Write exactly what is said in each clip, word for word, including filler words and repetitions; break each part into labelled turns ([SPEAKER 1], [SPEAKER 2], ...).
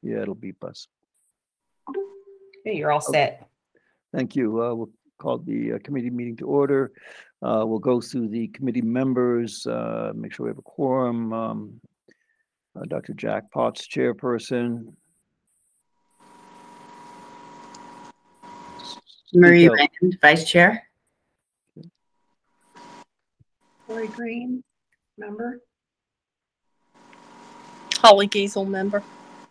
[SPEAKER 1] Yeah, it'll beep us.
[SPEAKER 2] Okay, you're all set.
[SPEAKER 1] Thank you. Uh, we'll call the uh, committee meeting to order. Uh, we'll go through the committee members, uh, make sure we have a quorum. Um, uh, Doctor Jack Potts, chairperson.
[SPEAKER 3] Marie Raymond, vice chair.
[SPEAKER 4] Lori Green, member.
[SPEAKER 5] Holly Giesel, member.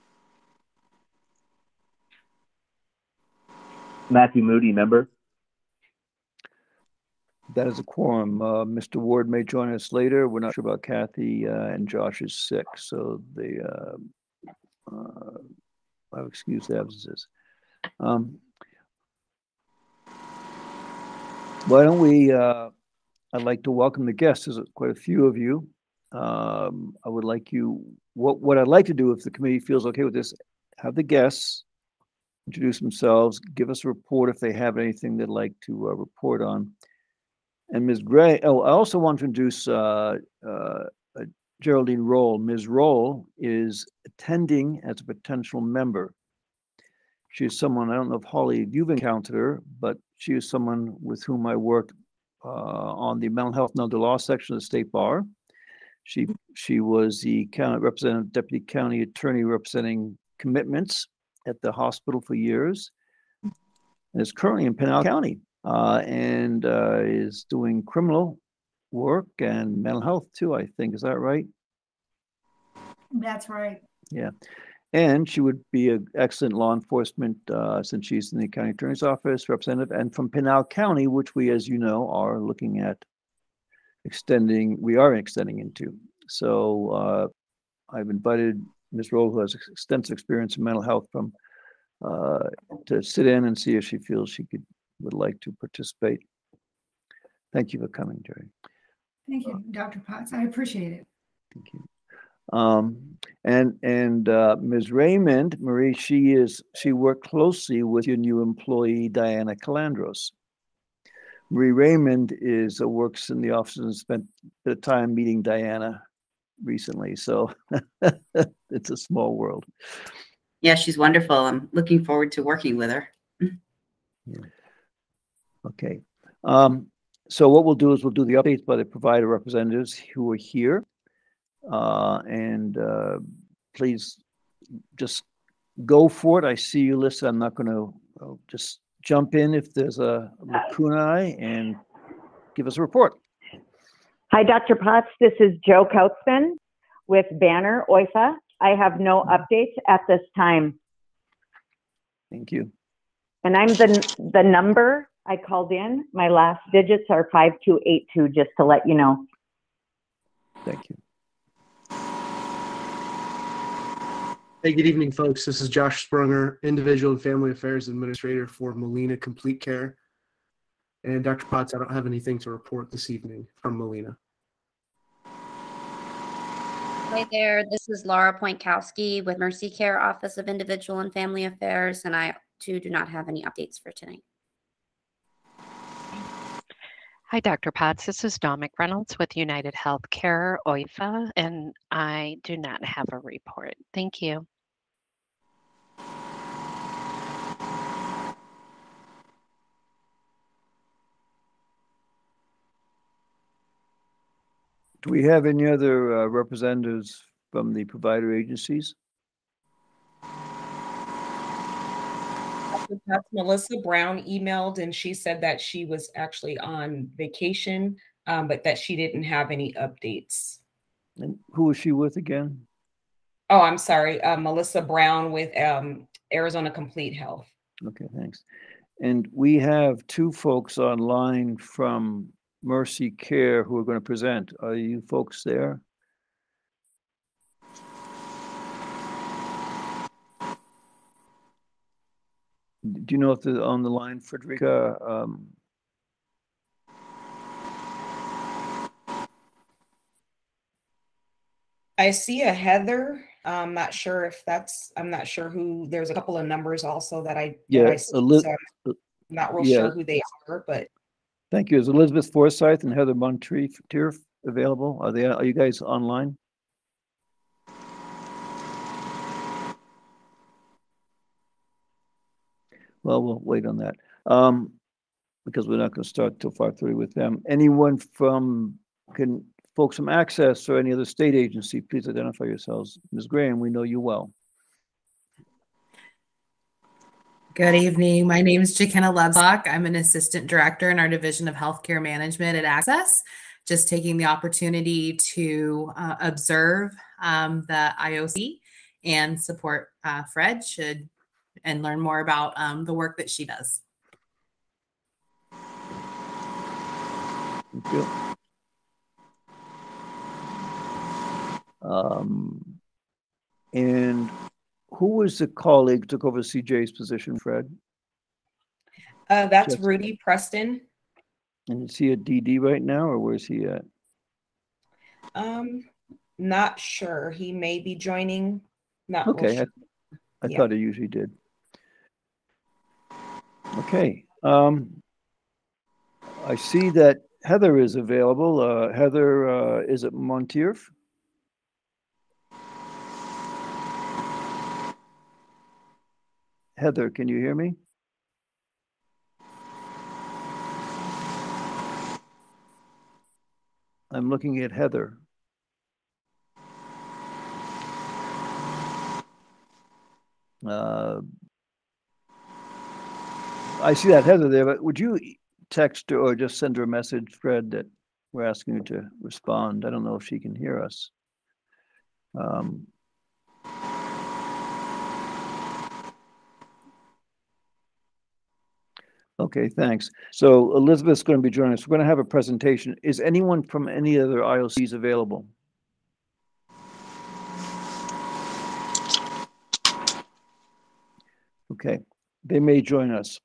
[SPEAKER 6] Matthew Moody, member.
[SPEAKER 1] That is a quorum. Uh, Mister Ward may join us later. We're not sure about Kathy, uh, and Josh is sick, so they uh, uh, I've excused the absences. Um, why don't we? Uh, I'd like to welcome the guests. There's quite a few of you. Um, I would like you. What what I'd like to do, if the committee feels okay with this, have the guests introduce themselves, give us a report if they have anything they'd like to uh, report on. And Miz Gray, oh, I also want to introduce uh, uh, uh, Geraldine Roll. Miz Roll is attending as a potential member. She is someone, I don't know if Holly, you've encountered her, but she is someone with whom I worked uh, on the mental health and elder law section of the State Bar. She she was the county representative, deputy county attorney representing commitments at the hospital for years, and is currently in Pinal County. Uh, and uh, is doing criminal work and mental health too, I think. Is that right?
[SPEAKER 4] That's right.
[SPEAKER 1] Yeah. And she would be an excellent law enforcement uh, since she's in the county attorney's office representative and from Pinal County, which we, as you know, are looking at extending, we are extending into. So uh, I've invited Miz Roll, who has extensive experience in mental health, from uh, to sit in and see if she feels she could would like to participate. Thank you for coming, Jerry.
[SPEAKER 4] Thank you, Doctor Potts. I appreciate it.
[SPEAKER 1] Thank you. Um, and and uh, Miz Raymond, Marie, she is she worked closely with your new employee, Diana Calandros. Marie Raymond is uh, works in the office and spent a bit of time meeting Diana recently, so it's a small world.
[SPEAKER 3] Yeah, she's wonderful. I'm looking forward to working with her.
[SPEAKER 1] Yeah. Okay. Um, so what we'll do is we'll do the updates by the provider representatives who are here. Uh, and uh, please just go for it. I see you listed. I'm not going to uh, just jump in if there's a lacuna and give us a report.
[SPEAKER 7] Hi, Doctor Potts. This is Joe Kautzman with Banner O I F A. I have no updates at this time.
[SPEAKER 1] Thank you.
[SPEAKER 7] And I'm the the number I called in. My last digits are five two eight two, just to let you know.
[SPEAKER 1] Thank you.
[SPEAKER 8] Hey, good evening, folks. This is Josh Sprunger, Individual and Family Affairs Administrator for Molina Complete Care. And Doctor Potts, I don't have anything to report this evening from Molina.
[SPEAKER 9] Hi there, this is Laura Pointkowski with Mercy Care Office of Individual and Family Affairs, and I too do not have any updates for tonight.
[SPEAKER 10] Hi, Doctor Potts. This is Dawn McReynolds with United Healthcare O I F A, and I do not have a report. Thank you.
[SPEAKER 1] Do we have any other uh, representatives from the provider agencies?
[SPEAKER 2] That's Melissa Brown emailed, and she said that she was actually on vacation, um, but that she didn't have any updates.
[SPEAKER 1] And who was she with again?
[SPEAKER 2] Oh, I'm sorry. Uh, Melissa Brown with um, Arizona Complete Health.
[SPEAKER 1] Okay, thanks. And we have two folks online from Mercy Care who are going to present. Are you folks there? Do you know if they're on the line, Frederica? Um,
[SPEAKER 2] I see a Heather. I'm not sure if that's, I'm not sure who, there's a couple of numbers also that I,
[SPEAKER 1] yeah,
[SPEAKER 2] that I see,
[SPEAKER 1] Eli-
[SPEAKER 2] so I'm not real
[SPEAKER 1] yeah.
[SPEAKER 2] sure who they are, but.
[SPEAKER 1] Thank you. Is Elizabeth Forsyth and Heather Monteith available? Are they, are you guys online? Well, we'll wait on that. Um, because we're not going to start till five thirty with them. Anyone from, can folks from Access or any other state agency, please identify yourselves. Miz Graham, we know you well.
[SPEAKER 5] Good evening. My name is Jakenna Leblock. I'm an assistant director in our Division of Healthcare Management at Access. Just taking the opportunity to uh, observe um, the I O C and support uh, Fred should and learn more about um, the work that she does.
[SPEAKER 1] Thank you. Um, and who was the colleague who took over C J's position, Fred?
[SPEAKER 2] Uh, that's
[SPEAKER 1] Just-
[SPEAKER 2] Rudy Preston.
[SPEAKER 1] And is he a D D right now, or where's he at?
[SPEAKER 2] Um, not sure. He may be joining. Not real
[SPEAKER 1] Okay, I,
[SPEAKER 2] sure.
[SPEAKER 1] I
[SPEAKER 2] Yeah.
[SPEAKER 1] thought he usually did. Okay. Um, I see that Heather is available. Uh, Heather, uh, is it Monteith? Heather, can you hear me? I'm looking at Heather. Uh, I see that Heather there, but would you text her or just send her a message, Fred, that we're asking her to respond? I don't know if she can hear us. Um, Okay, thanks. So Elizabeth's going to be joining us. We're going to have a presentation. Is anyone from any other I O Cs available? Okay, they may join us.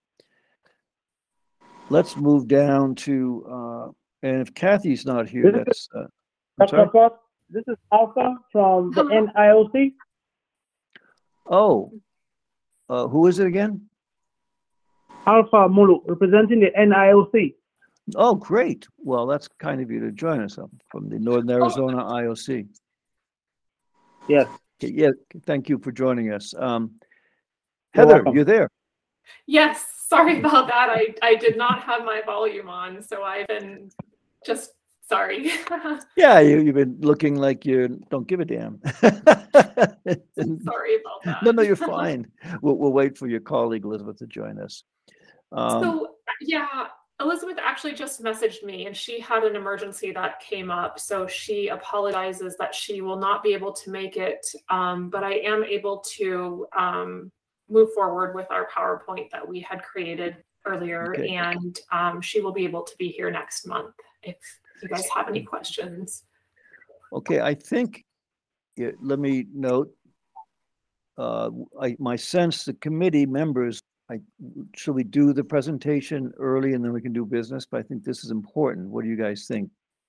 [SPEAKER 1] Let's move down to, uh, and if Kathy's not here,
[SPEAKER 11] This is-
[SPEAKER 1] that's, uh, I'm
[SPEAKER 11] Doctor
[SPEAKER 1] sorry?
[SPEAKER 11] Fox, this is Alpha from the N I O C.
[SPEAKER 1] Oh, uh, who is it again?
[SPEAKER 11] Alpha Mulu, representing the N I O C.
[SPEAKER 1] Oh, great. Well, that's kind of you to join us up from the Northern Arizona I O C.
[SPEAKER 11] Yes.
[SPEAKER 1] Okay, yeah, thank you for joining us. Um,
[SPEAKER 11] You're
[SPEAKER 1] Heather,
[SPEAKER 11] welcome.
[SPEAKER 1] you're there.
[SPEAKER 12] Yes, sorry about that. I, I did not have my volume on, so I've been just sorry.
[SPEAKER 1] Yeah, you, you've been looking like you don't give a damn.
[SPEAKER 12] Sorry about that.
[SPEAKER 1] No, no, you're fine. We'll, we'll wait for your colleague Elizabeth to join us. Um,
[SPEAKER 12] So, yeah, Elizabeth actually just messaged me and she had an emergency that came up. So she apologizes that she will not be able to make it, um, but I am able to um, move forward with our PowerPoint that we had created earlier.
[SPEAKER 1] Okay.
[SPEAKER 12] And um, she will be able to be here next month if you guys have any questions.
[SPEAKER 1] Okay, I think, yeah, let me note, uh, I, my sense, the committee members, I, should we do the presentation early and then we can do business? But I think this is important. What do you guys think?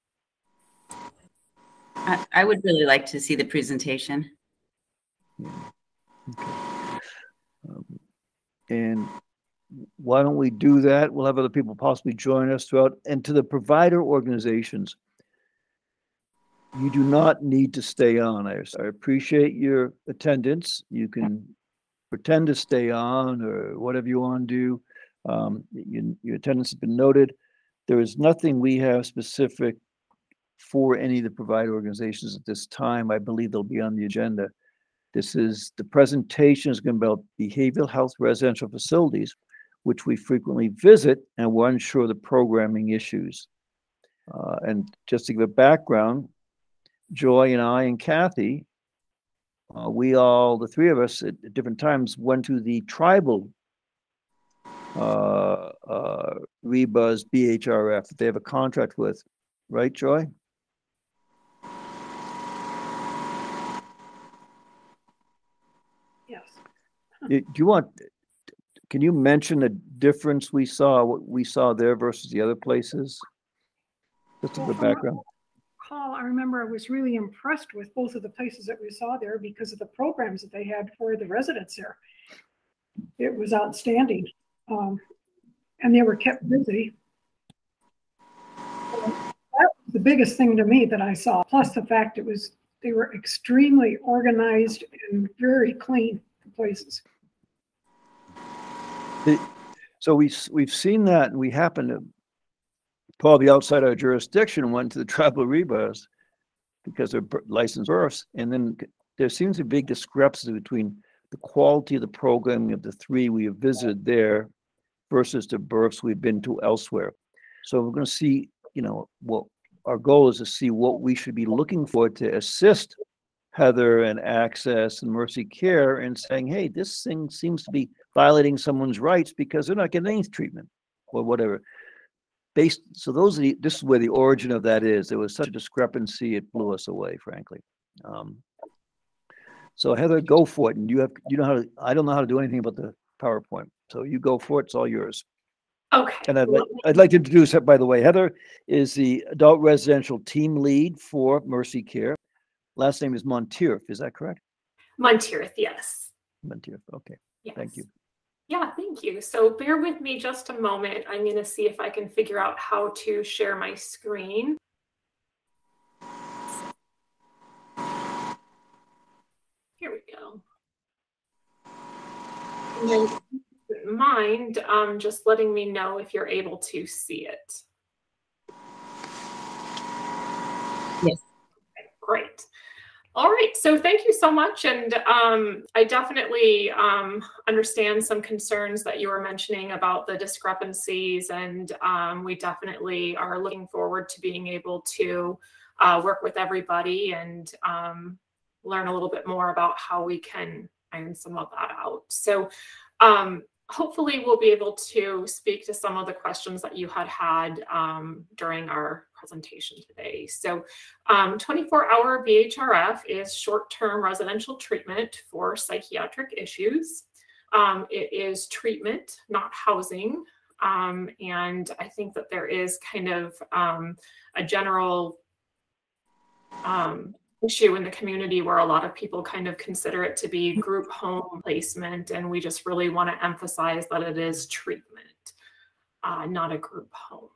[SPEAKER 3] I, I would really like to see the presentation.
[SPEAKER 1] Yeah. Okay. Um, and why don't we do that? We'll have other people possibly join us throughout. And to the provider organizations, you do not need to stay on. I, I appreciate your attendance. You can pretend to stay on or whatever you want to do. Um, you, your attendance has been noted. There is nothing we have specific for any of the provider organizations at this time. I believe they'll be on the agenda. This is, the presentation is going to be about behavioral health residential facilities, which we frequently visit, and we're unsure of the programming issues. Uh, and just to give a background, Joy and I and Kathy, uh, we all, the three of us at, at different times went to the tribal uh, uh, Rebuzz B H R F that they have a contract with, right, Joy?
[SPEAKER 4] Yes.
[SPEAKER 1] Do you want, can you mention the difference we saw, what we saw there versus the other places? Just a
[SPEAKER 4] Well,
[SPEAKER 1] good
[SPEAKER 4] from what-
[SPEAKER 1] background.
[SPEAKER 4] Paul, I remember I was really impressed with both of the places that we saw there because of the programs that they had for the residents there. It was outstanding. Um, and they were kept busy. So that was the biggest thing to me that I saw, plus the fact it was, they were extremely organized and very clean, the places.
[SPEAKER 1] The- So we, s- we've seen that, and we happen to probably outside our jurisdiction went to the tribal rebars because they're bir- licensed births. And then c- there seems a big discrepancy between the quality of the programming of the three we have visited there versus the births we've been to elsewhere. So we're going to see, you know, what our goal is to see what we should be looking for to assist Heather and Access and Mercy Care in saying, hey, this thing seems to be violating someone's rights because they're not getting any treatment or whatever. Based, so those are the, this is where the origin of that is. There was such a discrepancy, it blew us away, frankly. Um, so Heather, go for it. And you have, you know how to, I don't know how to do anything about the PowerPoint. So you go for it, it's all yours.
[SPEAKER 12] Okay.
[SPEAKER 1] And I'd like, I'd like to introduce, by the way, Heather is the adult residential team lead for Mercy Care. Last name is Monteith, is that correct?
[SPEAKER 12] Monteith, yes.
[SPEAKER 1] Monteith, okay,
[SPEAKER 12] Yes.
[SPEAKER 1] thank you.
[SPEAKER 12] Yeah, thank you. So bear with me just a moment. I'm going to see if I can figure out how to share my screen. Here we go. And then if you wouldn't mind um, just letting me know if you're able to see it.
[SPEAKER 5] Yes.
[SPEAKER 12] Okay, great. All right, so thank you so much. And um, I definitely um, understand some concerns that you were mentioning about the discrepancies. And um, we definitely are looking forward to being able to uh, work with everybody and um, learn a little bit more about how we can iron some of that out. So um, hopefully we'll be able to speak to some of the questions that you had had um, during our presentation today. So um, twenty-four hour B H R F is short-term residential treatment for psychiatric issues. Um, it is treatment, not housing. Um, and I think that there is kind of um, a general um, issue in the community where a lot of people kind of consider it to be group home placement. And we just really want to emphasize that it is treatment, uh, not a group home.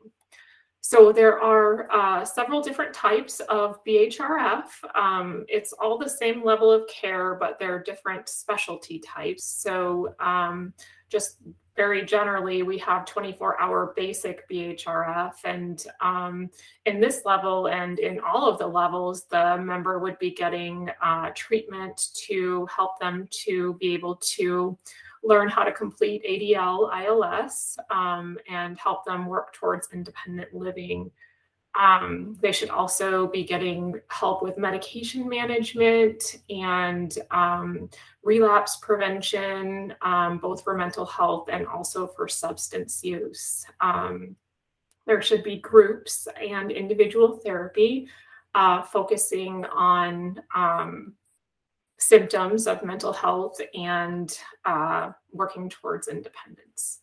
[SPEAKER 12] So there are uh, several different types of B H R F. Um, it's all the same level of care, but there are different specialty types. So um, just very generally, we have twenty-four hour basic B H R F. And um, in this level and in all of the levels, the member would be getting uh, treatment to help them to be able to learn how to complete A D L I L S um, and help them work towards independent living. Um, they should also be getting help with medication management and um, relapse prevention, um, both for mental health and also for substance use. Um, there should be groups and individual therapy uh, focusing on um, symptoms of mental health and uh, working towards independence.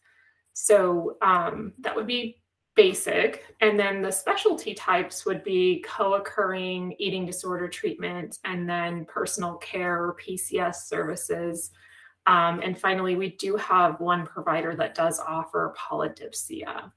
[SPEAKER 12] So um, that would be basic. And then the specialty types would be co-occurring eating disorder treatment and then personal care or P C S services. Um, and finally, we do have one provider that does offer polydipsia.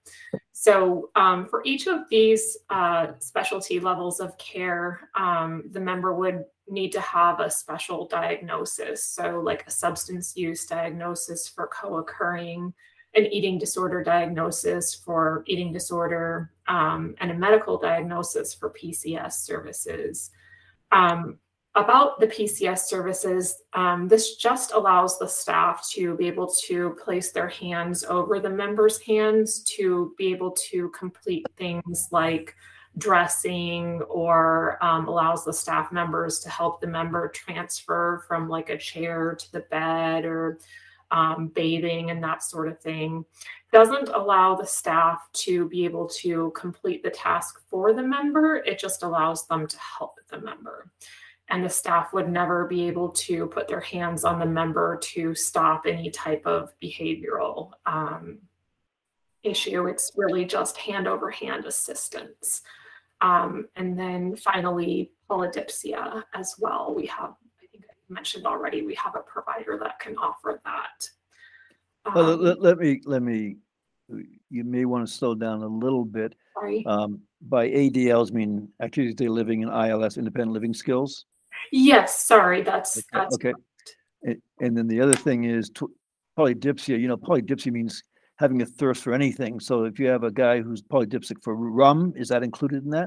[SPEAKER 12] So um, for each of these uh, specialty levels of care, um, the member would need to have a special diagnosis. So like a substance use diagnosis for co-occurring, an eating disorder diagnosis for eating disorder, um, and a medical diagnosis for P C S services. Um, about the P C S services, um, this just allows the staff to be able to place their hands over the member's hands to be able to complete things like dressing, or um, allows the staff members to help the member transfer from like a chair to the bed, or um, bathing and that sort of thing. Doesn't allow the staff to be able to complete the task for the member. It just allows them to help the member. And the staff would never be able to put their hands on the member to stop any type of behavioral um, issue. It's really just hand over hand assistance. Um, and then finally, polydipsia as well. We have, I think I mentioned already, we have a provider that can offer that. Um,
[SPEAKER 1] Well, let, let me, let me, you may want to slow down a little bit.
[SPEAKER 12] Sorry.
[SPEAKER 1] Um, by A D Ls, mean activities of daily living and I L S, independent living skills.
[SPEAKER 12] Yes, sorry, that's, that's
[SPEAKER 1] Okay. And, and then the other thing is tw- polydipsia, you know, polydipsia means having a thirst for anything. So if you have a guy who's polydipsic for rum, is that included in that?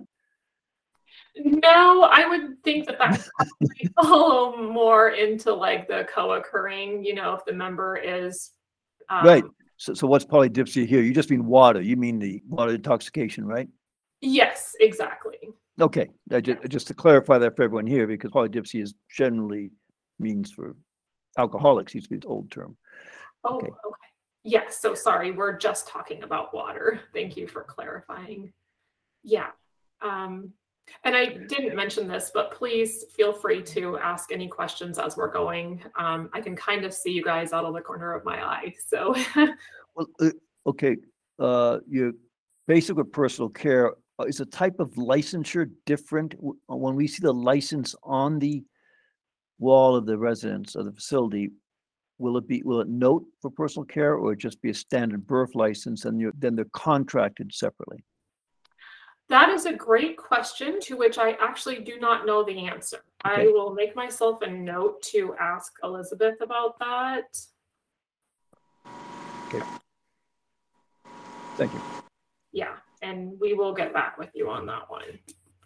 [SPEAKER 12] No, I would think that that might fall more into like the co-occurring, you know, if the member is um,
[SPEAKER 1] Right. So, so what's polydipsia here? You just mean water. You mean the water intoxication, right?
[SPEAKER 12] Yes, exactly.
[SPEAKER 1] Okay. I just, just to clarify that for everyone here, because polydipsia is generally means for alcoholics, used to be the old term.
[SPEAKER 12] Oh,
[SPEAKER 1] Okay.
[SPEAKER 12] okay. Yes. So sorry, we're just talking about water. Thank you for clarifying. Yeah. Um, and I didn't mention this, but please feel free to ask any questions as we're going. Um, I can kind of see you guys out of the corner of my eye. So
[SPEAKER 1] Well, uh, okay. Uh, your basic or personal care, uh, is a type of licensure different w- when we see the license on the wall of the residence of the facility? Will it be, will it note for personal care, or just be a standard birth license and you're, then they're contracted separately?
[SPEAKER 12] that is a great question to which I actually do not know the answer. I
[SPEAKER 1] Okay.
[SPEAKER 12] will make myself a note to ask Elizabeth about that.
[SPEAKER 1] Okay. Thank you.
[SPEAKER 12] Yeah, and we will get back with you on that one.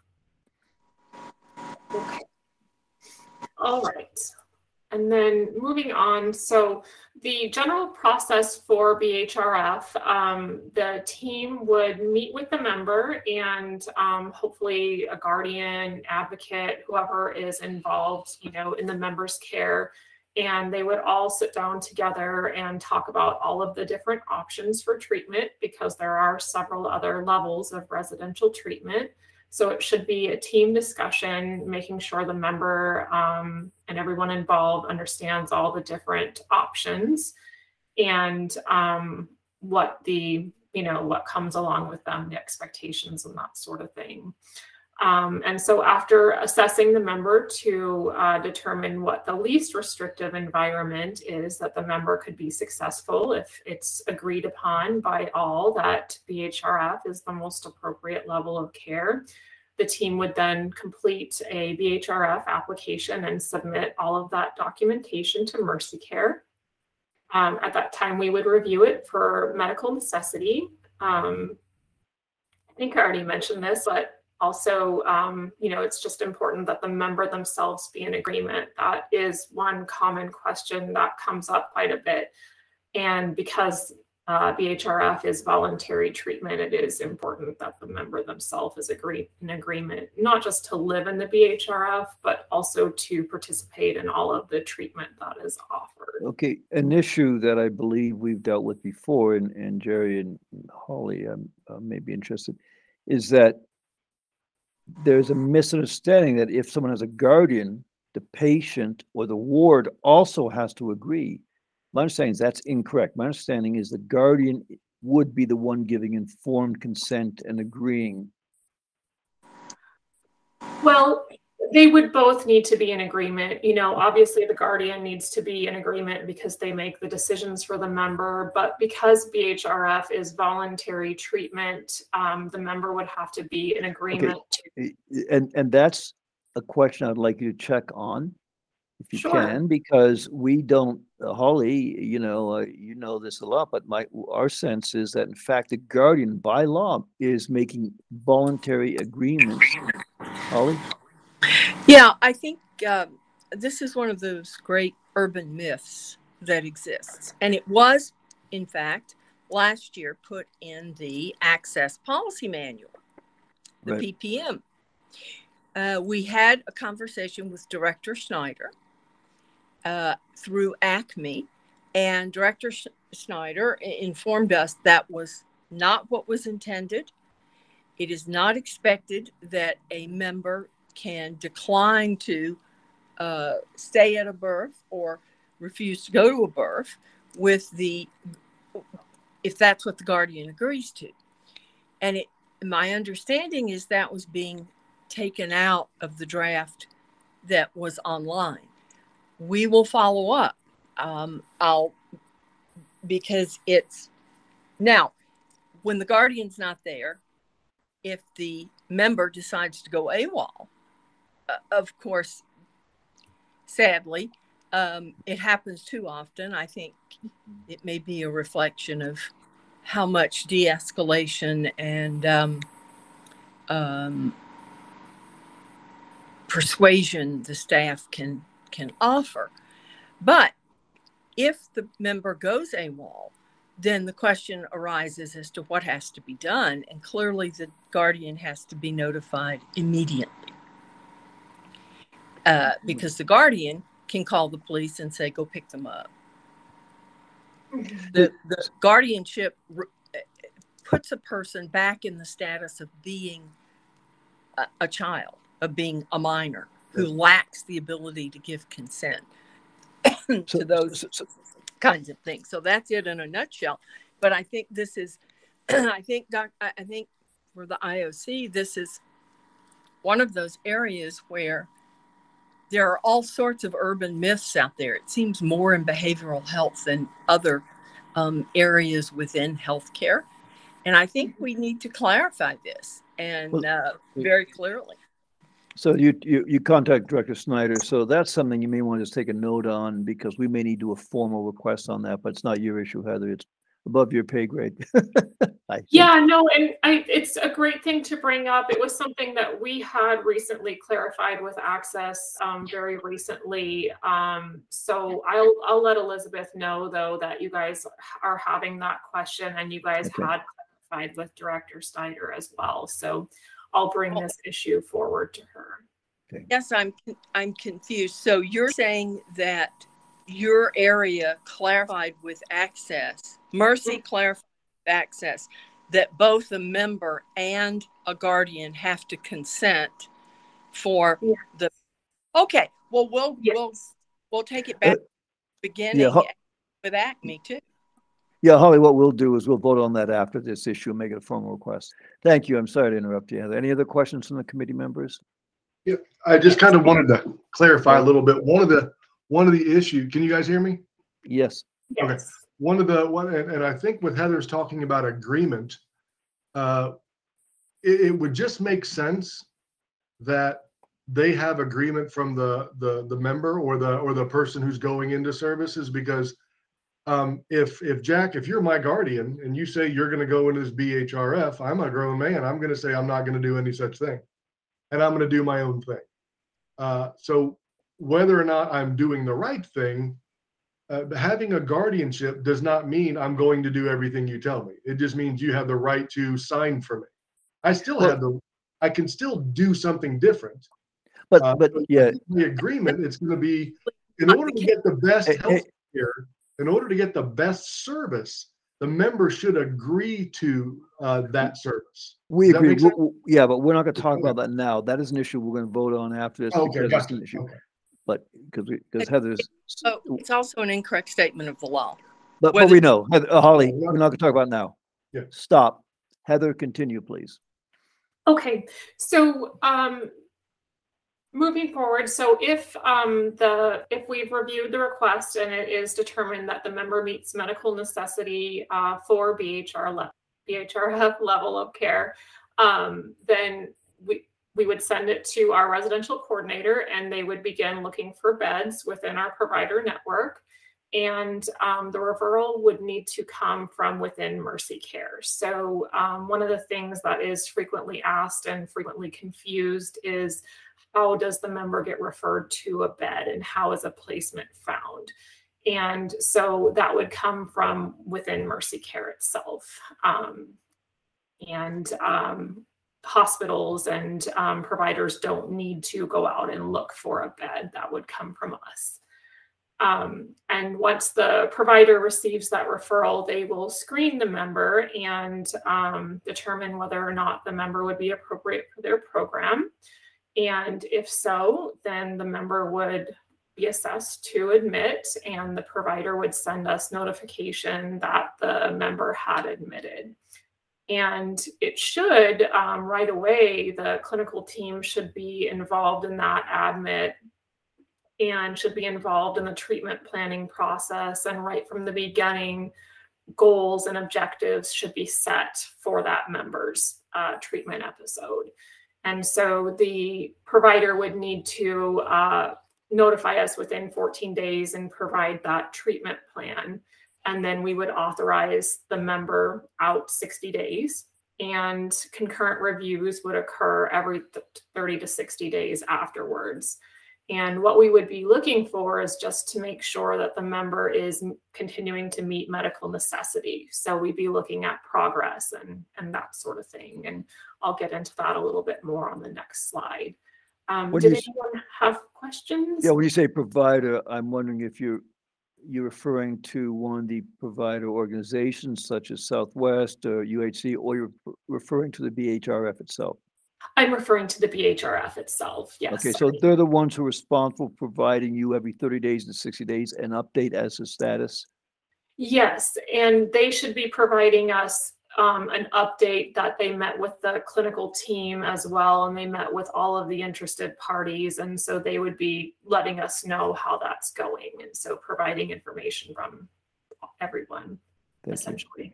[SPEAKER 12] Okay. All right. And then moving on, so the general process for B H R F, um, the team would meet with the member and um, hopefully a guardian, advocate, whoever is involved, you know, in the member's care, and they would all sit down together and talk about all of the different options for treatment, because there are several other levels of residential treatment. So it should be a team discussion, making sure the member um, and everyone involved understands all the different options and um, what the, you know, what comes along with them, the expectations and that sort of thing. Um, and so after assessing the member to uh, determine what the least restrictive environment is that the member could be successful, if it's agreed upon by all that B H R F is the most appropriate level of care, the team would then complete a B H R F application and submit all of that documentation to Mercy Care. Um, at that time, we would review it for medical necessity. Um, I think I already mentioned this, but also, um, you know, it's just important that the member themselves be in agreement. That is one common question that comes up quite a bit. And because uh, B H R F is voluntary treatment, it is important that the member themselves is agree- in agreement, not just to live in the B H R F, but also to participate in all of the treatment that is offered.
[SPEAKER 1] Okay, an issue that I believe we've dealt with before, and, and Jerry and Holly um, uh, may be interested, is that there's a misunderstanding that if someone has a guardian, the patient or the ward also has to agree. My understanding is that's incorrect. My understanding is the guardian would be the one giving informed consent and agreeing.
[SPEAKER 12] Well, they would both need to be in agreement. You know, obviously the guardian needs to be in agreement because they make the decisions for the member, but because B H R F is voluntary treatment, um, the member would have to be in agreement.
[SPEAKER 1] Okay. And, and that's a question I'd like you to check on, if you
[SPEAKER 12] Sure.
[SPEAKER 1] can, because we don't, uh, Holly, you know, uh, you know this a lot, but my, our sense is that in fact, the guardian by law is making voluntary agreements. Holly?
[SPEAKER 13] Yeah, I think uh, this is one of those great urban myths that exists. And it was, in fact, last year put in the Access Policy Manual, the
[SPEAKER 1] Right.
[SPEAKER 13] P P M. Uh, we had a conversation with Director Schneider uh, through ACME, and Director Sch- Schneider informed us that was not what was intended. It is not expected that a member can decline to uh, stay at a birth or refuse to go to a birth with the, if that's what the guardian agrees to. And it, my understanding is that was being taken out of the draft that was online. We will follow up. Um, I'll, because it's, now, when the guardian's not there, if the member decides to go AWOL, uh, of course, sadly, um, it happens too often. I think it may be a reflection of how much de-escalation and um, um, persuasion the staff can can offer. But if the member goes AWOL, then the question arises as to what has to be done. And clearly the guardian has to be notified immediately. Uh, because the guardian can call the police and say, go pick them up. The, the guardianship puts a person back in the status of being a, a child, of being a minor who lacks the ability to give consent to those so, so, kinds of things. So that's it in a nutshell. But I think this is, I think, doc, I think for the I O C, this is one of those areas where there are all sorts of urban myths out there. It seems more in behavioral health than other um, areas within healthcare. And I think we need to clarify this and
[SPEAKER 1] well,
[SPEAKER 13] uh, very clearly.
[SPEAKER 1] So you, you you contact Director Snyder. So that's something you may want to just take a note on, because we may need to do a formal request on that, but it's not your issue, Heather. It's above your pay grade.
[SPEAKER 12] Yeah, no, and I, it's a great thing to bring up. It was something that we had recently clarified with Access um, very recently. Um, so I'll I'll let Elizabeth know, though, that you guys are having that question, and you guys
[SPEAKER 1] okay.
[SPEAKER 12] had clarified with Director Snyder as well. So I'll bring this issue forward to her.
[SPEAKER 1] Okay.
[SPEAKER 13] Yes, I'm I'm confused. So you're saying that your area clarified with Access, Mercy clarified with Access, that both a member and a guardian have to consent for
[SPEAKER 12] yes.
[SPEAKER 13] the. Okay, well we'll
[SPEAKER 12] yes.
[SPEAKER 13] we'll we'll take it back
[SPEAKER 1] uh,
[SPEAKER 13] to the beginning
[SPEAKER 1] yeah,
[SPEAKER 13] with Acme too.
[SPEAKER 1] Yeah, Holly, what we'll do is we'll vote on that after this issue and make it a formal request. Thank you. I'm sorry to interrupt you, Heather. Any other questions from the committee members?
[SPEAKER 14] Yeah, I just kind of wanted to clarify a little bit. One of the one of the issue. Can you guys hear me?
[SPEAKER 1] Yes.
[SPEAKER 12] yes.
[SPEAKER 14] Okay. One of the one, and, and I think with Heather's talking about agreement, uh, it, it would just make sense that they have agreement from the the the member or the or the person who's going into services, because um, if if Jack, if you're my guardian and you say you're going to go into this B H R F, I'm a grown man. I'm going to say I'm not going to do any such thing, and I'm going to do my own thing. Uh, so whether or not I'm doing the right thing, uh, having a guardianship does not mean I'm going to do everything you tell me. It just means you have the right to sign for me. I still
[SPEAKER 1] well,
[SPEAKER 14] have the, I can still do something different.
[SPEAKER 1] But
[SPEAKER 14] uh,
[SPEAKER 1] but yeah,
[SPEAKER 14] the agreement, it's going to be in order to get the best
[SPEAKER 1] hey,
[SPEAKER 14] health
[SPEAKER 1] hey,
[SPEAKER 14] care, in order to get the best service, the member should agree to uh, that service.
[SPEAKER 1] we
[SPEAKER 14] Does that
[SPEAKER 1] agree.
[SPEAKER 14] make sense?
[SPEAKER 1] W- w- Yeah, but we're not going to talk about that now. That is an issue we're going to vote on after this,
[SPEAKER 14] Okay,
[SPEAKER 1] because
[SPEAKER 14] gotcha.
[SPEAKER 1] it's an issue.
[SPEAKER 14] Okay.
[SPEAKER 1] But because because Heather's,
[SPEAKER 13] So it's also an incorrect statement of the law.
[SPEAKER 1] but, but
[SPEAKER 13] Whether-
[SPEAKER 1] we know, Heather, uh, Holly, we're not going to talk about it now.
[SPEAKER 14] Yeah.
[SPEAKER 1] Stop. Heather, continue, please.
[SPEAKER 12] Okay, so um, moving forward, so if um, the if we've reviewed the request and it is determined that the member meets medical necessity uh, for B H R le- B H R F level of care, um, then we we would send it to our residential coordinator, and they would begin looking for beds within our provider network. And um, the referral would need to come from within Mercy Care. So um, one of the things that is frequently asked and frequently confused is, how does the member get referred to a bed, and how is a placement found? And so that would come from within Mercy Care itself. Um, and um, hospitals and um, providers don't need to go out and look for a bed. That would come from us. Um, and once the provider receives that referral, they will screen the member and um, determine whether or not the member would be appropriate for their program. And if so, then the member would be assessed to admit, and the provider would send us notification that the member had admitted. And it should, um, right away, the clinical team should be involved in that admit and should be involved in the treatment planning process. And right from the beginning, goals and objectives should be set for that member's uh, treatment episode. And so the provider would need to uh, notify us within fourteen days and provide that treatment plan. And then we would authorize the member out sixty days, and concurrent reviews would occur every thirty to sixty days afterwards. And what we would be looking for is just to make sure that the member is continuing to meet medical necessity. So we'd be looking at progress and, and that sort of thing. And I'll get into that a little bit more on the next slide. Um,
[SPEAKER 1] What
[SPEAKER 12] did
[SPEAKER 1] do you s-
[SPEAKER 12] anyone have questions?
[SPEAKER 1] Yeah, when you say provider, I'm wondering if you're, you're referring to one of the provider organizations such as Southwest or U H C, or you're referring to the B H R F itself?
[SPEAKER 12] I'm referring to the B H R F itself. Yes.
[SPEAKER 1] Okay, so they're the ones who are responsible for providing you every thirty days and sixty days an update as to status?
[SPEAKER 12] Yes, and they should be providing us um, an update that they met with the clinical team as well, and they met with all of the interested parties, and so they would be letting us know how that's going, and so providing information from everyone, essentially.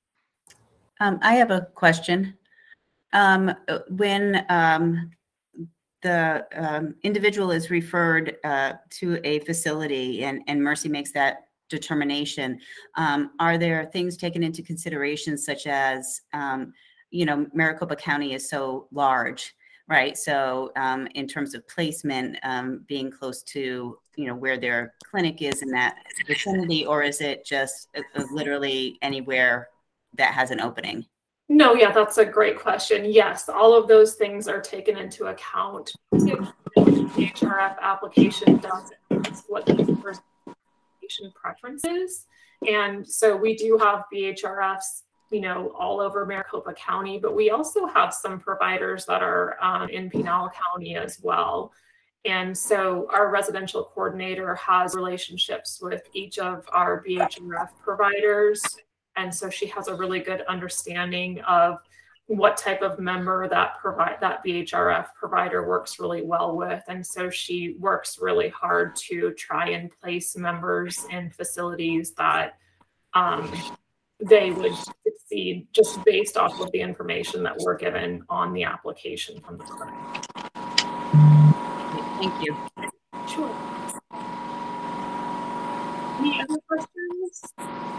[SPEAKER 3] Um, I have a question. Um, uh, when um, the um, individual is referred uh, to a facility and, and Mercy makes that determination, um, are there things taken into consideration such as, um, you know, Maricopa County is so large, right? So um, in terms of placement, um, being close to, you know, where their clinic is in that vicinity, or is it just uh, uh, literally anywhere that has an opening?
[SPEAKER 12] No, yeah, that's a great question. Yes, all of those things are taken into account. If the B H R F application does what the member's application preference is. And so we do have B H R Fs, you know, all over Maricopa County, but we also have some providers that are um, in Pinal County as well. And so our residential coordinator has relationships with each of our B H R F providers. And so she has a really good understanding of what type of member that provide that B H R F provider works really well with. And so she works really hard to try and place members in facilities that um, they would succeed just based off of the information that we're given on the application from the clinic.
[SPEAKER 3] Thank you.
[SPEAKER 12] Sure. Any other questions?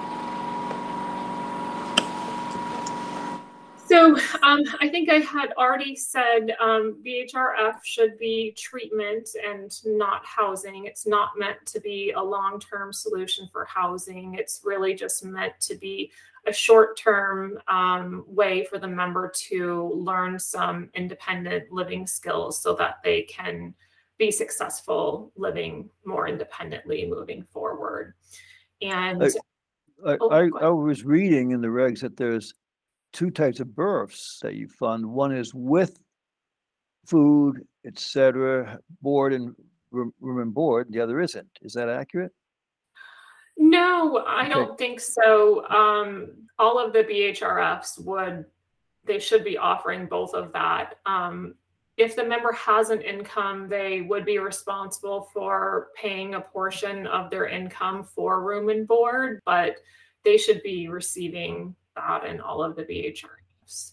[SPEAKER 12] So um, I think I had already said um, B H R F should be treatment and not housing. It's not meant to be a long-term solution for housing. It's really just meant to be a short-term um, way for the member to learn some independent living skills so that they can be successful living more independently moving forward. And
[SPEAKER 1] I, I,
[SPEAKER 12] oh,
[SPEAKER 1] I,
[SPEAKER 12] go
[SPEAKER 1] I was reading in the regs that there's two types of berths that you fund. One is with food, et cetera, board and room, room and board. The other isn't. Is that accurate?
[SPEAKER 12] No, I
[SPEAKER 1] Okay.
[SPEAKER 12] don't think so. Um, all of the B H R Fs would, they should be offering both of that. Um, if the member has an income, they would be responsible for paying a portion of their income for room and board, but they should be receiving that in all of the B H R Fs.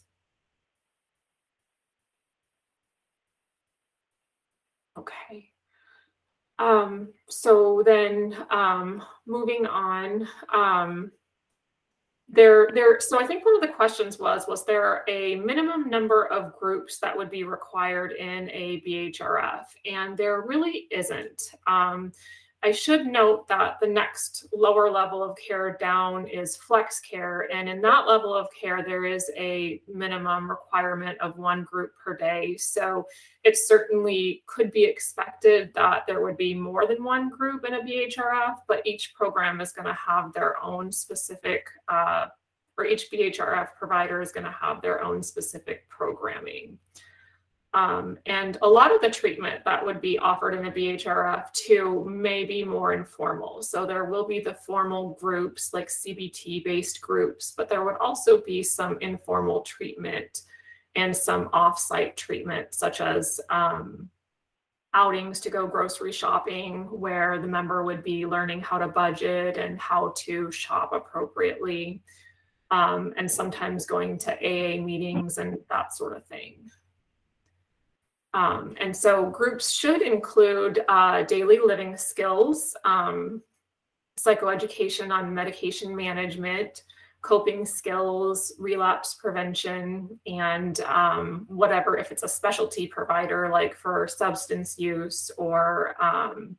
[SPEAKER 12] Okay. Um, so then um, moving on, um, there, there, so I think one of the questions was, was there a minimum number of groups that would be required in a B H R F? And there really isn't. Um, I should note that the next lower level of care down is flex care. And in that level of care, there is a minimum requirement of one group per day. So it certainly could be expected that there would be more than one group in a B H R F, but each program is going to have their own specific, uh, or each B H R F provider is going to have their own specific programming. Um, and a lot of the treatment that would be offered in a B H R F too may be more informal. So there will be the formal groups like C B T-based groups, but there would also be some informal treatment and some off-site treatment, such as um, outings to go grocery shopping, where the member would be learning how to budget and how to shop appropriately, um, and sometimes going to A A meetings and that sort of thing. Um, and so groups should include uh, daily living skills, um, psychoeducation on medication management, coping skills, relapse prevention, and um, whatever, if it's a specialty provider, like for substance use or um,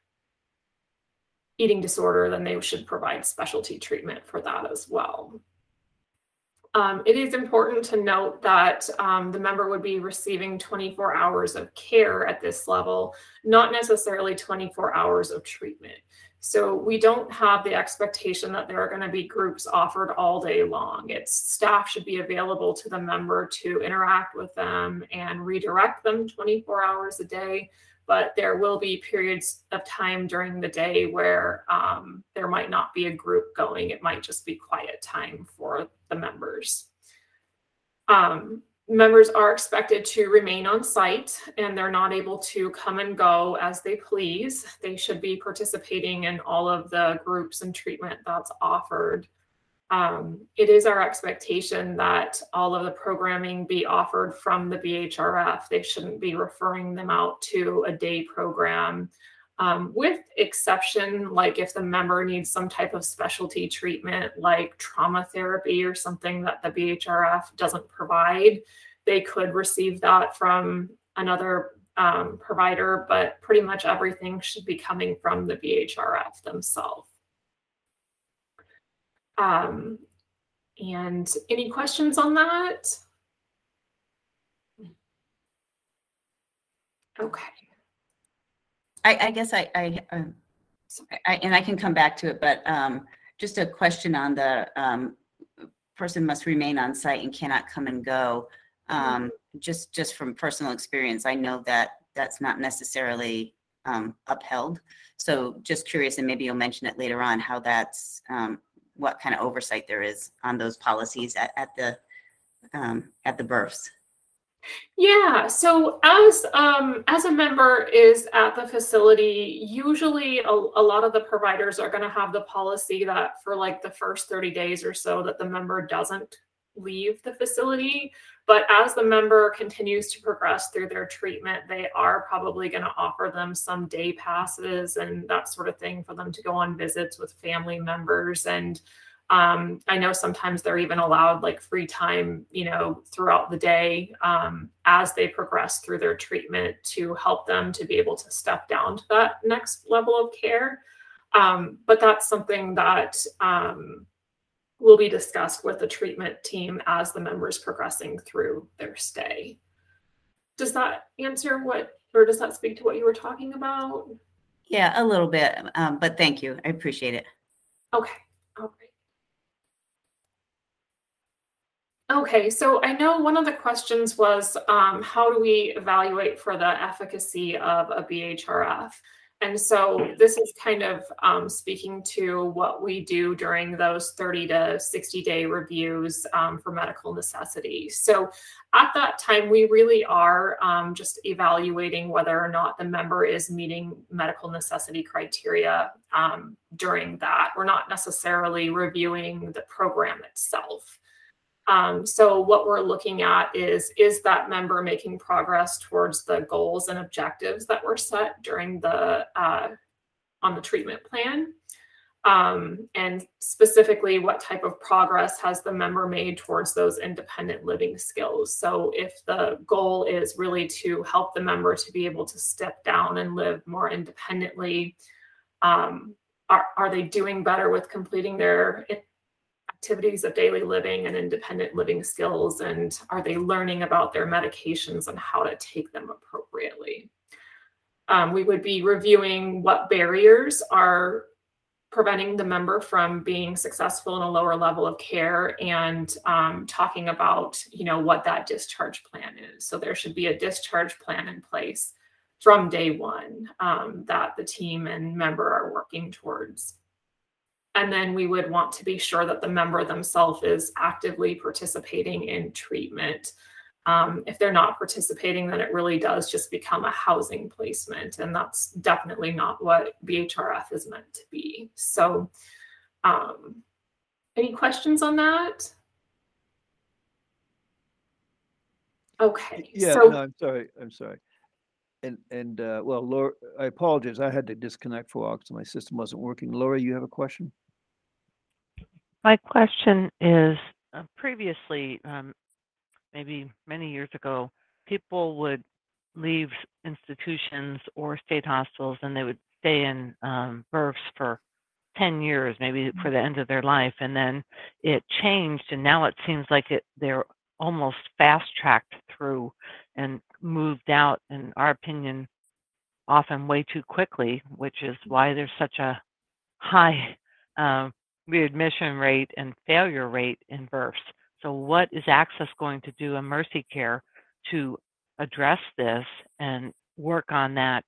[SPEAKER 12] eating disorder, then they should provide specialty treatment for that as well. Um, it is important to note that um, the member would be receiving twenty-four hours of care at this level, not necessarily twenty-four hours of treatment. So we don't have the expectation that there are going to be groups offered all day long. It's staff should be available to the member to interact with them and redirect them twenty-four hours a day. But there will be periods of time during the day where um, there might not be a group going. It might just be quiet time for the members. Um, members are expected to remain on site, and they're not able to come and go as they please. They should be participating in all of the groups and treatment that's offered. Um, it is our expectation that all of the programming be offered from the B H R F. They shouldn't be referring them out to a day program, um, with exception, like if the member needs some type of specialty treatment, like trauma therapy or something that the B H R F doesn't provide, they could receive that from another um, provider, but pretty much everything should be coming from the B H R F themselves. Um, and any questions on that? Okay.
[SPEAKER 3] I, I guess I, I, um, I, and I can come back to it, but um, just a question on the um, person must remain on site and cannot come and go. Um, just, just from personal experience, I know that that's not necessarily um, upheld. So just curious, and maybe you'll mention it later on, how that's, um, what kind of oversight there is on those policies at, at the um, at the births.
[SPEAKER 12] Yeah, so as um, as a member is at the facility, usually a, a lot of the providers are going to have the policy that for like the first thirty days or so that the member doesn't leave the facility. But as the member continues to progress through their treatment, they are probably going to offer them some day passes and that sort of thing for them to go on visits with family members. And um, I know sometimes they're even allowed like free time, you know, throughout the day um, as they progress through their treatment to help them to be able to step down to that next level of care. Um, but that's something that um, will be discussed with the treatment team as the members progressing through their stay. Does that answer what, or does that speak to what you were talking about?
[SPEAKER 3] Yeah, a little bit, um, but thank you. I appreciate it.
[SPEAKER 12] Okay, all right. Okay, so I know one of the questions was um, how do we evaluate for the efficacy of a B H R F? And so this is kind of um, speaking to what we do during those thirty to sixty day reviews um, for medical necessity. So at that time, we really are um, just evaluating whether or not the member is meeting medical necessity criteria um, during that. We're not necessarily reviewing the program itself. Um, so what we're looking at is, is that member making progress towards the goals and objectives that were set during the, uh, on the treatment plan? Um, and specifically, what type of progress has the member made towards those independent living skills? So if the goal is really to help the member to be able to step down and live more independently, um, are, are they doing better with completing their activities of daily living and independent living skills, and are they learning about their medications and how to take them appropriately? Um, we would be reviewing what barriers are preventing the member from being successful in a lower level of care, and um, talking about, you know, what that discharge plan is. So there should be a discharge plan in place from day one um, that the team and member are working towards. And then we would want to be sure that the member themselves is actively participating in treatment. Um, if they're not participating, then it really does just become a housing placement. And that's definitely not what B H R F is meant to be. So um, any questions on that? Okay.
[SPEAKER 1] Yeah,
[SPEAKER 12] So
[SPEAKER 1] no, I'm sorry, I'm sorry. And, and, uh, well, Laura, I apologize. I had to disconnect for a while because my system wasn't working. Laura, you have a question?
[SPEAKER 15] My question is, uh, previously, um, maybe many years ago, people would leave institutions or state hospitals and they would stay in um, births for ten years, maybe for the end of their life. And then it changed, and now it seems like it they're almost fast-tracked through and moved out, in our opinion, often way too quickly, which is why there's such a high um, readmission rate and failure rate in births. So what is Access going to do in Mercy Care to address this and work on that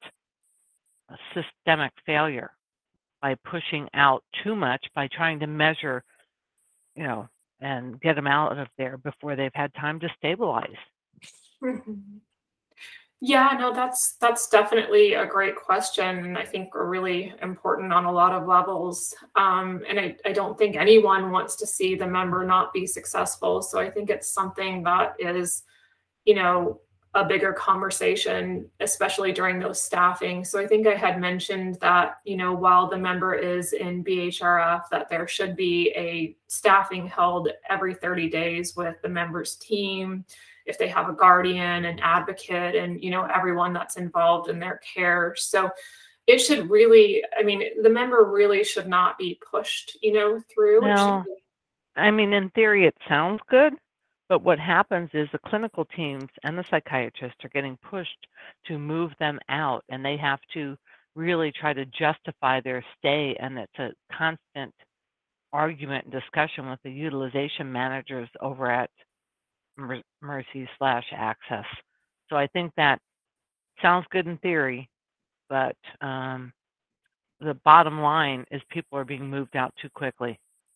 [SPEAKER 15] systemic failure by pushing out too much, by trying to measure, you know, and get them out of there before they've had time to stabilize?
[SPEAKER 12] Mhm. Yeah, no, that's that's definitely a great question, and I think are really important on a lot of levels. Um, and I, I don't think anyone wants to see the member not be successful. So I think it's something that is, you know, a bigger conversation, especially during those staffing. So I think I had mentioned that, you know, while the member is in B H R F, that there should be a staffing held every thirty days with the member's team, if they have a guardian, an advocate, and, you know, everyone that's involved in their care. So it should really, I mean, the member really should not be pushed, you know, through. It
[SPEAKER 15] No,
[SPEAKER 12] should be,
[SPEAKER 15] I mean, in theory, it sounds good, but what happens is the clinical teams and the psychiatrists are getting pushed to move them out, and they have to really try to justify their stay, and it's a constant argument and discussion with the utilization managers over at Mer- Mercy slash Access. So I think that sounds good in theory, but um, the bottom line is people are being moved out too quickly.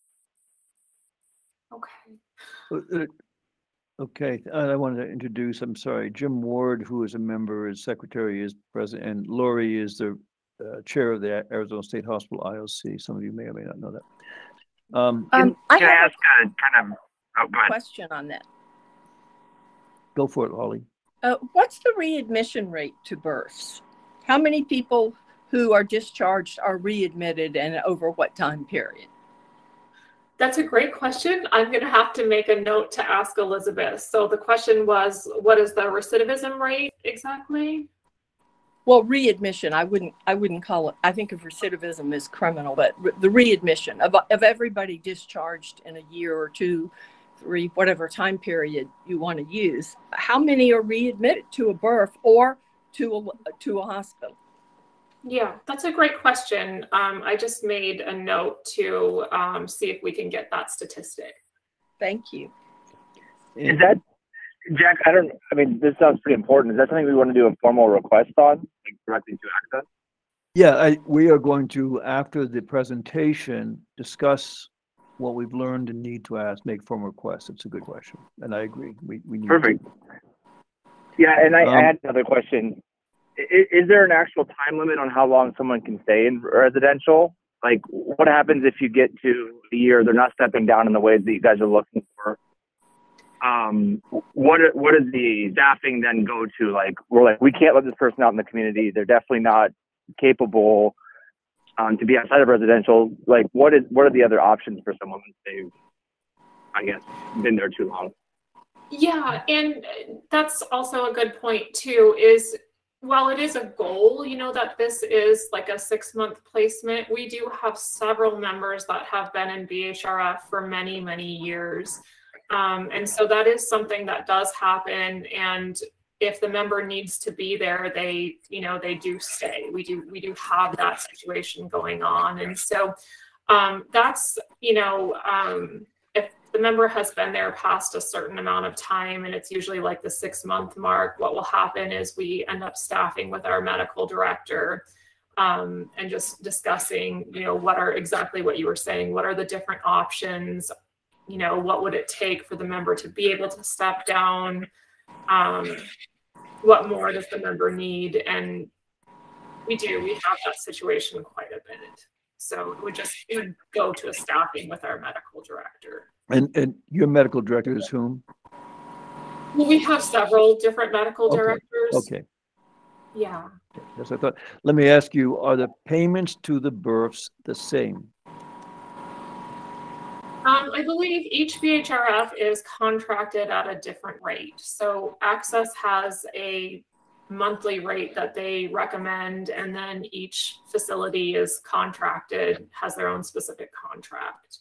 [SPEAKER 12] okay.
[SPEAKER 1] Uh, uh, Okay, uh, I wanted to introduce, I'm sorry, Jim Ward, who is a member, is secretary, is president, and Lori is the uh, chair of the Arizona State Hospital I O C. Some of you may or may not know that. Um,
[SPEAKER 13] Um, I
[SPEAKER 16] Can I
[SPEAKER 13] have
[SPEAKER 16] ask a kind of, oh, go
[SPEAKER 13] a
[SPEAKER 16] ahead.
[SPEAKER 13] question on that.
[SPEAKER 1] Go for it, Holly.
[SPEAKER 13] Uh, what's the readmission rate to births? How many people who are discharged are readmitted, and over what time period?
[SPEAKER 12] That's a great question. I'm going to have to make a note to ask Elizabeth. So the question was, what is the recidivism rate exactly?
[SPEAKER 13] Well, readmission, I wouldn't, I wouldn't call it, I think of recidivism as criminal, but re- the readmission of, of everybody discharged in a year or two, three, whatever time period you want to use, how many are readmitted to a birth or to a, to a hospital?
[SPEAKER 12] Yeah, that's a great question. Um, I just made a note to um, see if we can get that statistic.
[SPEAKER 13] Thank you.
[SPEAKER 16] Is that, Jack, I don't, I mean, this sounds pretty important. Is that something we want to do a formal request on, like directly to Access?
[SPEAKER 1] Yeah, I, we are going to, after the presentation, discuss what we've learned and need to ask, make formal requests. It's a good question, and I agree. We, we need
[SPEAKER 16] Perfect.
[SPEAKER 1] to.
[SPEAKER 16] Yeah, and I,
[SPEAKER 1] Um,
[SPEAKER 16] I had another question. Is, is there an actual time limit on how long someone can stay in residential? Like, what happens if you get to a year, they're not stepping down in the ways that you guys are looking for? Um, what what does the staffing then go to? Like, we're like, we can't let this person out in the community. They're definitely not capable um, to be outside of residential. Like, what is what are the other options for someone once they've, I guess, been there too long?
[SPEAKER 12] Yeah, and that's also a good point too, is while it is a goal, you know, that this is like a six month placement, we do have several members that have been in B H R F for many, many years. Um, and so that is something that does happen. And if the member needs to be there, they, you know, they do stay. We do, we do have that situation going on. And so um, that's, you know, um, if the member has been there past a certain amount of time, and it's usually like the six month mark, what will happen is we end up staffing with our medical director um, and just discussing, you know, what are exactly what you were saying, what are the different options, you know, what would it take for the member to be able to step down? Um, what more does the member need? And we do, we have that situation quite a bit. So it would just, it would go to a staffing with our medical director.
[SPEAKER 1] And, and your medical director is whom?
[SPEAKER 12] Well, we have several different medical
[SPEAKER 1] Okay,
[SPEAKER 12] directors.
[SPEAKER 1] Okay,
[SPEAKER 12] Yeah.
[SPEAKER 1] that's what I thought. Let me ask you, are the payments to the B R Fs the same?
[SPEAKER 12] Um, I believe each B H R F is contracted at a different rate. So Access has a monthly rate that they recommend, and then each facility is contracted, has their own specific contract.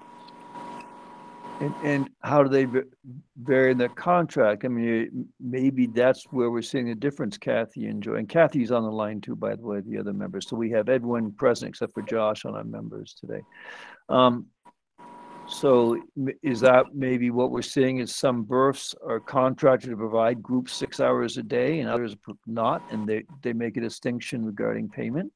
[SPEAKER 1] And, and how do they va- vary in their contract? I mean, maybe that's where we're seeing the difference, Kathy and Joy. And Kathy's on the line too, by the way, the other members. So we have Edwin present, except for Josh on our members today. Um, so m- is that maybe what we're seeing is some B R Fs are contracted to provide groups six hours a day and others p- not, and they, they make a distinction regarding payment?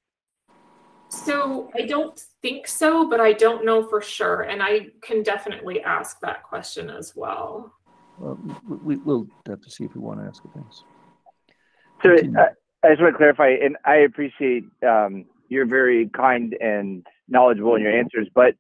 [SPEAKER 12] So I don't think so, but I don't know for sure. And I can definitely ask that question as well.
[SPEAKER 1] Well, we, we'll have to see if we want to ask it. Thanks.
[SPEAKER 16] So
[SPEAKER 1] Continue.
[SPEAKER 16] uh, I just want to clarify, and I appreciate um, you're very kind and knowledgeable in your answers, but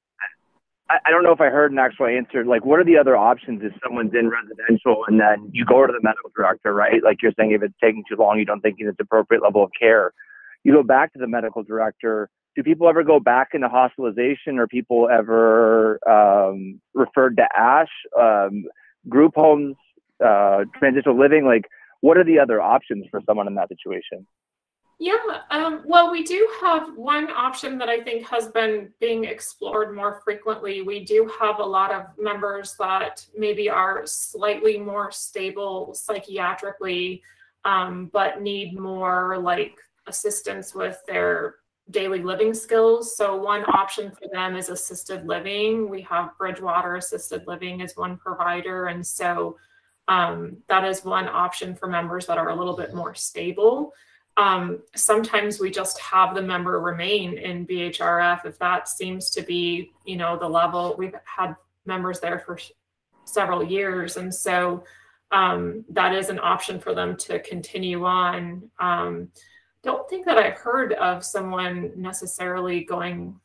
[SPEAKER 16] I, I don't know if I heard an actual answer. Like, what are the other options if someone's in residential and then you go to the medical director, right? Like you're saying, if it's taking too long, you don't think it's appropriate level of care. You go back to the medical director. Do people ever go back into hospitalization? Or people ever um, referred to ASH, um, group homes, uh, transitional living? Like, what are the other options for someone in that situation?
[SPEAKER 12] Yeah, um, well, we do have one option that I think has been being explored more frequently. We do have a lot of members that maybe are slightly more stable psychiatrically, um, but need more like assistance with their daily living skills. So one option for them is assisted living. We have Bridgewater Assisted Living as one provider. And so um, that is one option for members that are a little bit more stable. Um, sometimes we just have the member remain in B H R F if that seems to be, you know, the level. We've had members there for several years. And so um, that is an option for them to continue on. Um, don't think that I've heard of someone necessarily going,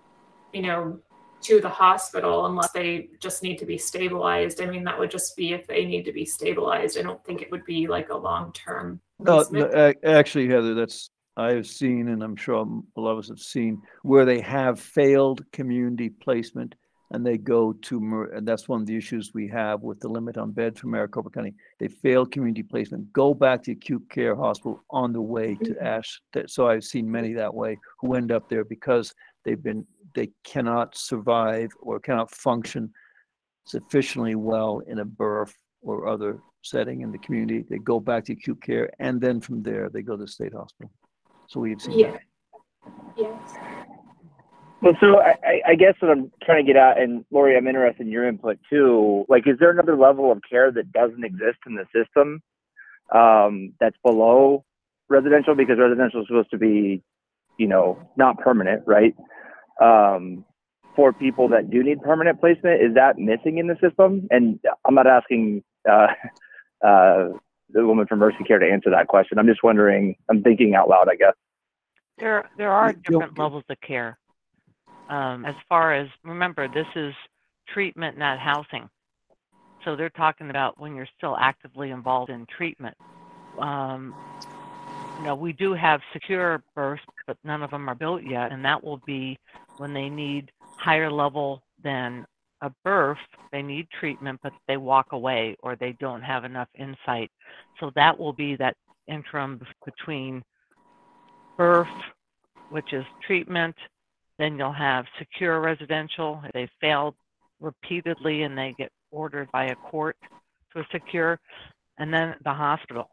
[SPEAKER 12] you know, to the hospital unless they just need to be stabilized. I mean, that would just be if they need to be stabilized. I don't think it would be like a long-term
[SPEAKER 1] No,
[SPEAKER 12] placement.
[SPEAKER 1] no, ac- actually, Heather, that's, I have seen, and I'm sure a lot of us have seen, where they have failed community placement and they go to, Mar- and that's one of the issues we have with the limit on beds for Maricopa County. They failed community placement, go back to acute care hospital on the way to ASH. That- So I've seen many that way who end up there because they've been, they cannot survive or cannot function sufficiently well in a B R F or other setting in the community. They go back to acute care, and then from there they go to the state hospital. So we've seen
[SPEAKER 12] Yeah.
[SPEAKER 1] that.
[SPEAKER 12] Yes.
[SPEAKER 16] Well, so I, I- I guess what I'm trying to get at, and Lori, I'm interested in your input too. Like, is there another level of care that doesn't exist in the system um, that's below residential? Because residential is supposed to be, you know, not permanent, right? Um, for people that do need permanent placement, is that missing in the system? And I'm not asking uh, uh, the woman from Mercy Care to answer that question. I'm just wondering, I'm thinking out loud, I guess.
[SPEAKER 15] There, there are
[SPEAKER 1] You'll-
[SPEAKER 15] different levels of care. Um, as far as, remember, this is treatment, not housing. So they're talking about when you're still actively involved in treatment. Um, you know, we do have secure births, but none of them are built yet, and that will be when they need higher level than a birth. They need treatment, but they walk away or they don't have enough insight. So that will be that interim between birth, which is treatment. Then you'll have secure residential. If they failed repeatedly and they get ordered by a court to a secure, and then the hospital.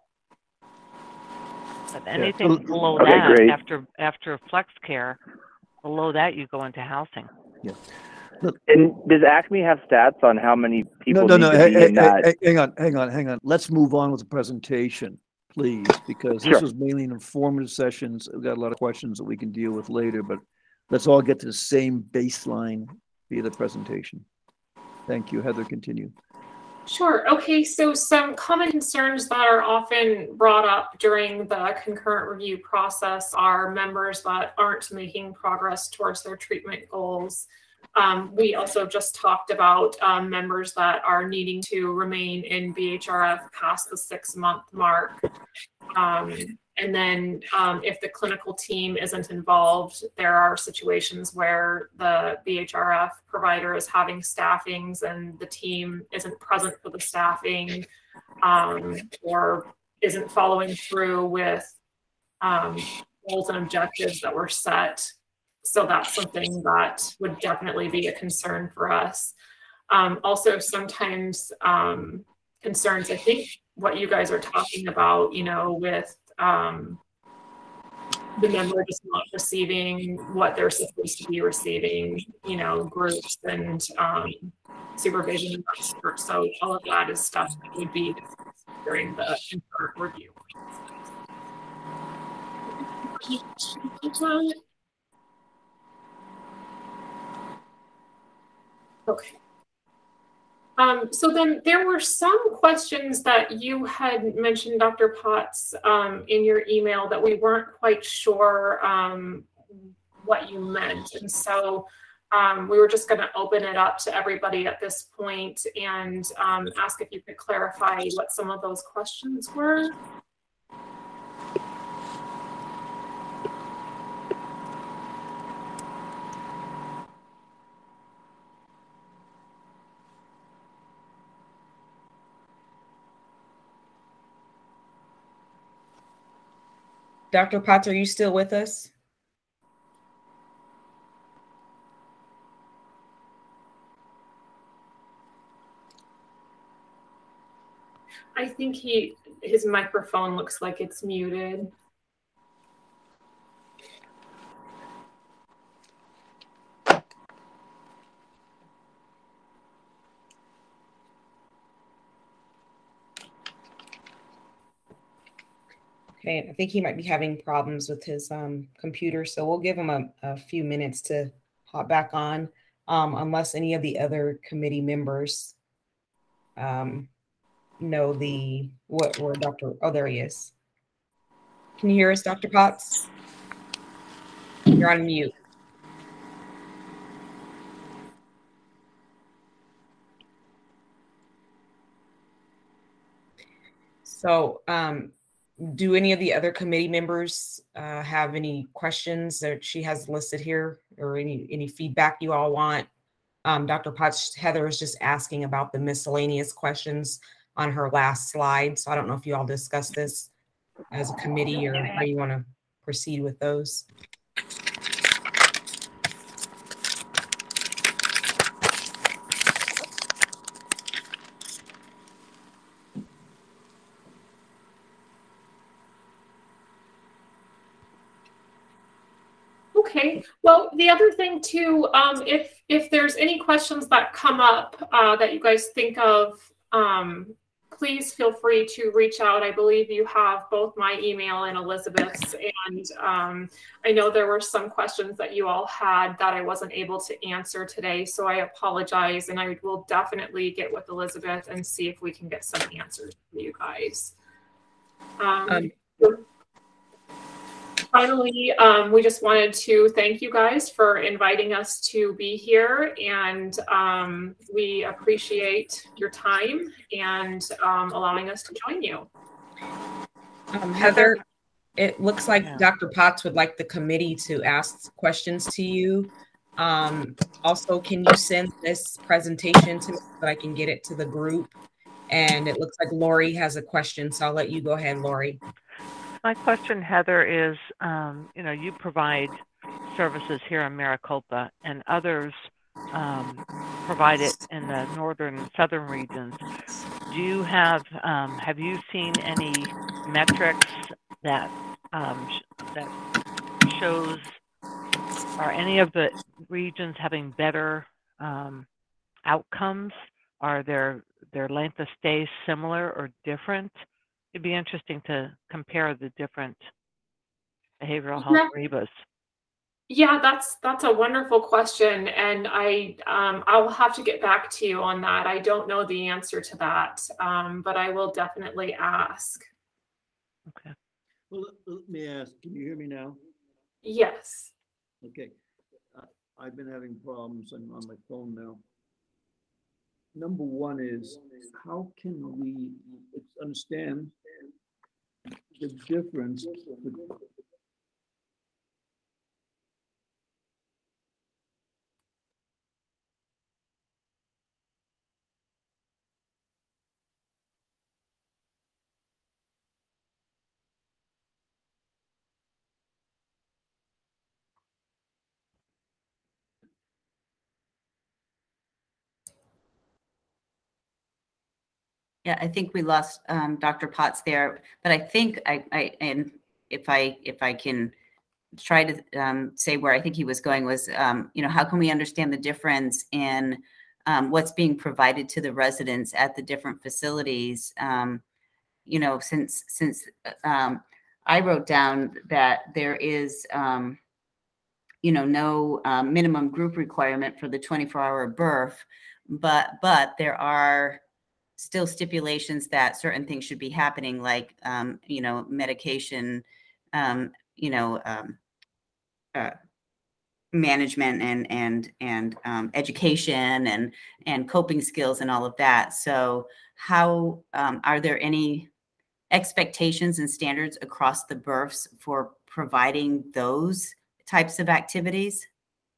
[SPEAKER 15] But anything
[SPEAKER 1] so-
[SPEAKER 15] below
[SPEAKER 16] Okay,
[SPEAKER 15] that,
[SPEAKER 16] great.
[SPEAKER 15] after after flex care, below that you go into housing.
[SPEAKER 1] Yeah.
[SPEAKER 16] And does Acme have stats on how many
[SPEAKER 1] No,
[SPEAKER 16] people
[SPEAKER 1] no,
[SPEAKER 16] need
[SPEAKER 1] no,
[SPEAKER 16] to
[SPEAKER 1] hey,
[SPEAKER 16] be
[SPEAKER 1] hey,
[SPEAKER 16] in that?
[SPEAKER 1] hey, hang on, hang on, hang on. Let's move on with the presentation, please, because this
[SPEAKER 16] Sure.
[SPEAKER 1] was mainly an informative sessions. We've got a lot of questions that we can deal with later, but let's all get to the same baseline via the presentation. Thank you. Heather, continue.
[SPEAKER 12] Sure. Okay. So some common concerns that are often brought up during the concurrent review process are members that aren't making progress towards their treatment goals. um, we also just talked about um, members that are needing to remain in B H R F past the six month mark. Um, and then um, if the clinical team isn't involved, there are situations where the B H R F provider is having staffings and the team isn't present for the staffing, um, or isn't following through with um, goals and objectives that were set. So that's something that would definitely be a concern for us. Um, also, sometimes um, concerns, I think what you guys are talking about, you know, with um, the member just not receiving what they're supposed to be receiving, you know, groups and um, supervision and that sort. So all of that is stuff that would be during the review. Okay. Um, so then there were some questions that you had mentioned, Doctor Potts, um, in your email that we weren't quite sure um, what you meant. And so um, we were just going to open it up to everybody at this point and um, ask if you could clarify what some of those questions were.
[SPEAKER 2] Doctor Potts, are you still with us?
[SPEAKER 12] I think he his microphone looks like it's muted.
[SPEAKER 2] Okay, I think he might be having problems with his um, computer, so we'll give him a, a few minutes to hop back on, um, unless any of the other committee members um, know the what where Doctor Oh, there he is. Can you hear us, Doctor Potts? You're on mute. So, um, do any of the other committee members uh, have any questions that she has listed here, or any any feedback you all want? Um, Doctor Potts, Heather is just asking about the miscellaneous questions on her last slide. So I don't know if you all discussed this as a committee or how you want to proceed with those.
[SPEAKER 12] Okay, well, the other thing too, um, if if there's any questions that come up uh, that you guys think of, um, please feel free to reach out. I believe you have both my email and Elizabeth's, and um, I know there were some questions that you all had that I wasn't able to answer today, so I apologize, and I will definitely get with Elizabeth and see if we can get some answers for you guys. Um, um, Finally, um, we just wanted to thank you guys for inviting us to be here, and um, we appreciate your time and um, allowing us to join you.
[SPEAKER 2] Um, Heather, it looks like yeah. Doctor Potts would like the committee to ask questions to you. Um, also, can you send this presentation to me so that I can get it to the group? And it looks like Lori has a question, so I'll let you go ahead, Lori.
[SPEAKER 15] My question, Heather, is, um, you know, you provide services here in Maricopa and others um, provide it in the northern and southern regions. Do you have, um, have you seen any metrics that, um, that shows, are any of the regions having better um, outcomes? Are their, their length of stay similar or different? It'd be interesting to compare the different behavioral health
[SPEAKER 12] yeah.
[SPEAKER 15] R E B As.
[SPEAKER 12] Yeah, that's that's a wonderful question, and I um, I'll have to get back to you on that. I don't know the answer to that, um, but I will definitely ask.
[SPEAKER 15] Okay.
[SPEAKER 1] Well, let, let me ask. Can you hear me now?
[SPEAKER 12] Yes.
[SPEAKER 1] Okay. Uh, I've been having problems. I'm on my phone now. Number one is, how can we understand the difference? bet-
[SPEAKER 3] Yeah, I think we lost um, Doctor Potts there, but I think I, I and if I if I can try to um, say where I think he was going was, um, you know, how can we understand the difference in um, what's being provided to the residents at the different facilities? Um, you know, since since um, I wrote down that there is, um, you know, no uh, minimum group requirement for the twenty-four hour birth, but but there are still stipulations that certain things should be happening, like, um, you know, medication, um, you know, um, uh, management and and and um, education and and coping skills and all of that. So, how um, are there any expectations and standards across the births for providing those types of activities?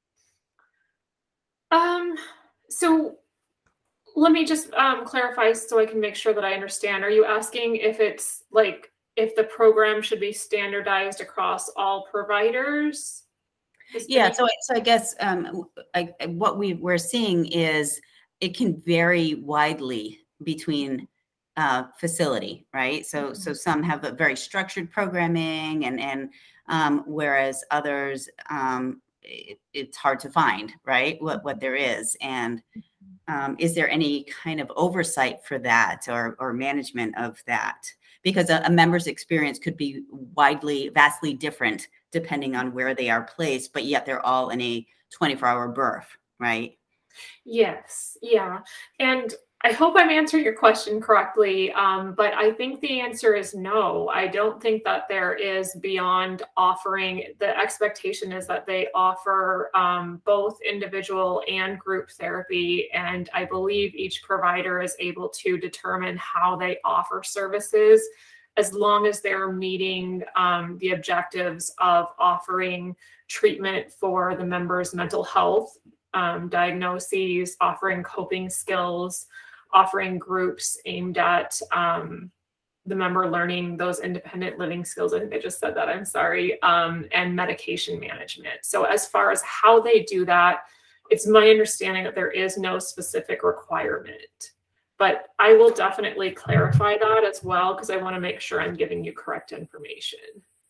[SPEAKER 12] Um, so let me just um, clarify so I can make sure that I understand. Are you asking if it's like if the program should be standardized across all providers?
[SPEAKER 3] Yeah, so so I guess um, I, what we we're seeing is it can vary widely between uh, facility, right? So mm-hmm. so some have a very structured programming, and and um, whereas others um, it, it's hard to find, right? What what there is, and um, is there any kind of oversight for that or or management of that? Because a, a member's experience could be widely, vastly different depending on where they are placed, but yet they're all in a twenty-four hour birth, right?
[SPEAKER 12] Yes, yeah. And I hope I'm answering your question correctly, um, but I think the answer is no. I don't think that there is beyond offering, the expectation is that they offer um, both individual and group therapy. And I believe each provider is able to determine how they offer services as long as they're meeting um, the objectives of offering treatment for the member's mental health, um, diagnoses, offering coping skills, offering groups aimed at um, the member learning those independent living skills. I think I just said that, I'm sorry, um, and medication management. So as far as how they do that, it's my understanding that there is no specific requirement. But I will definitely clarify that as well, because I want to make sure I'm giving you correct information.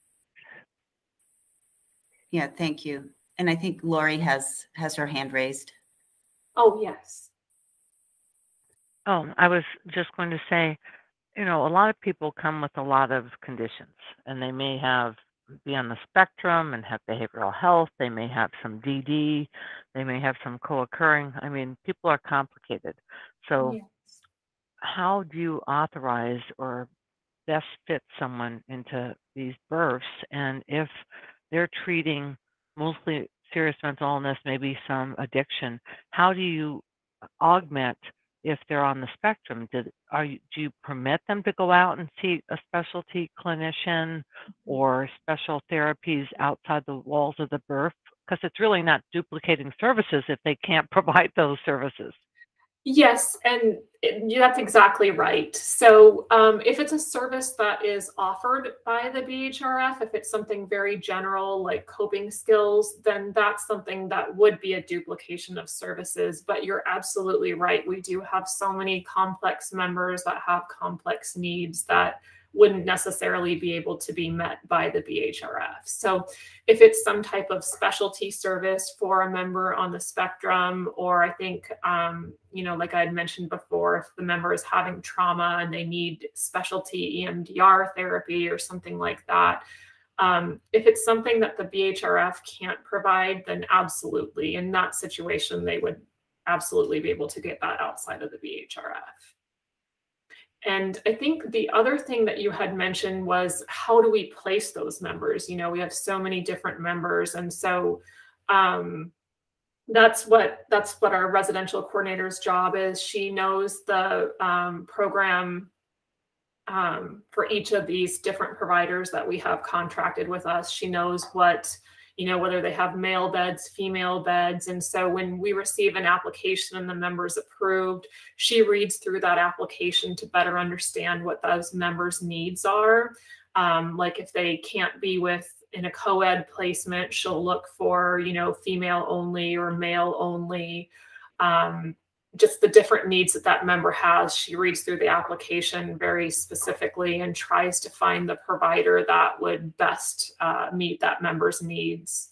[SPEAKER 3] Yeah, thank you. And I think Lori has has her hand raised.
[SPEAKER 12] Oh, yes.
[SPEAKER 15] Oh, I was just going to say, you know, a lot of people come with a lot of conditions, and they may have be on the spectrum and have behavioral health. They may have some D D. They may have some co-occurring. I mean, people are complicated. So
[SPEAKER 12] Yes.
[SPEAKER 15] how do you authorize or best fit someone into these births? And if they're treating mostly serious mental illness, maybe some addiction, how do you augment if they're on the spectrum? Did, are you, do you permit them to go out and see a specialty clinician or special therapies outside the walls of the birth? Because it's really not duplicating services if they can't provide those services.
[SPEAKER 12] Yes, and it, that's exactly right. So um, if it's a service that is offered by the B H R F, if it's something very general like coping skills, then that's something that would be a duplication of services. But you're absolutely right. We do have so many complex members that have complex needs that wouldn't necessarily be able to be met by the B H R F. So if it's some type of specialty service for a member on the spectrum, or I think, um, you know, like I had mentioned before, if the member is having trauma and they need specialty E M D R therapy or something like that, um, if it's something that the B H R F can't provide, then absolutely, in that situation, they would absolutely be able to get that outside of the B H R F. And I think the other thing that you had mentioned was, how do we place those members? You know, we have so many different members. And so um, That's what that's what our residential coordinator's job is. She knows the um, program um, for each of these different providers that we have contracted with us. She knows what, you know, whether they have male beds, female beds. And so when we receive an application and the member's approved, she reads through that application to better understand what those members' needs are. Um, like if they can't be with in a co-ed placement, she'll look for, you know, female only or male only. Um, just the different needs that that member has. She reads through the application very specifically and tries to find the provider that would best uh, meet that member's needs.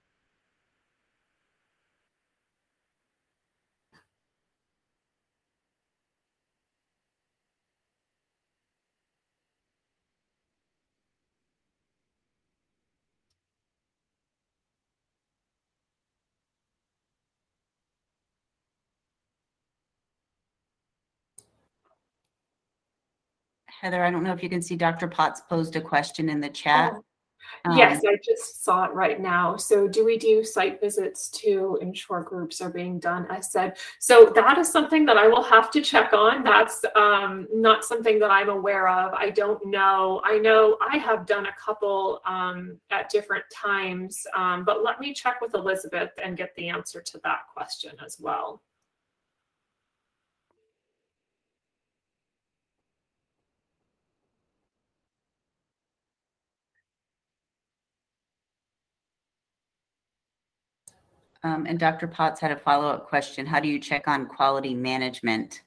[SPEAKER 3] Heather, I don't know if you can see Doctor Potts posed a question in the chat.
[SPEAKER 12] Oh,
[SPEAKER 3] Um,
[SPEAKER 12] yes, I just saw it right now. So do we do site visits to ensure groups are being done as said? So that is something that I will have to check on. That's um, not something that I'm aware of. I don't know. I know I have done a couple um, at different times, um, but let me check with Elizabeth and get the answer to that question as well.
[SPEAKER 3] Um, and Doctor Potts had a follow-up question. How do you check on quality management?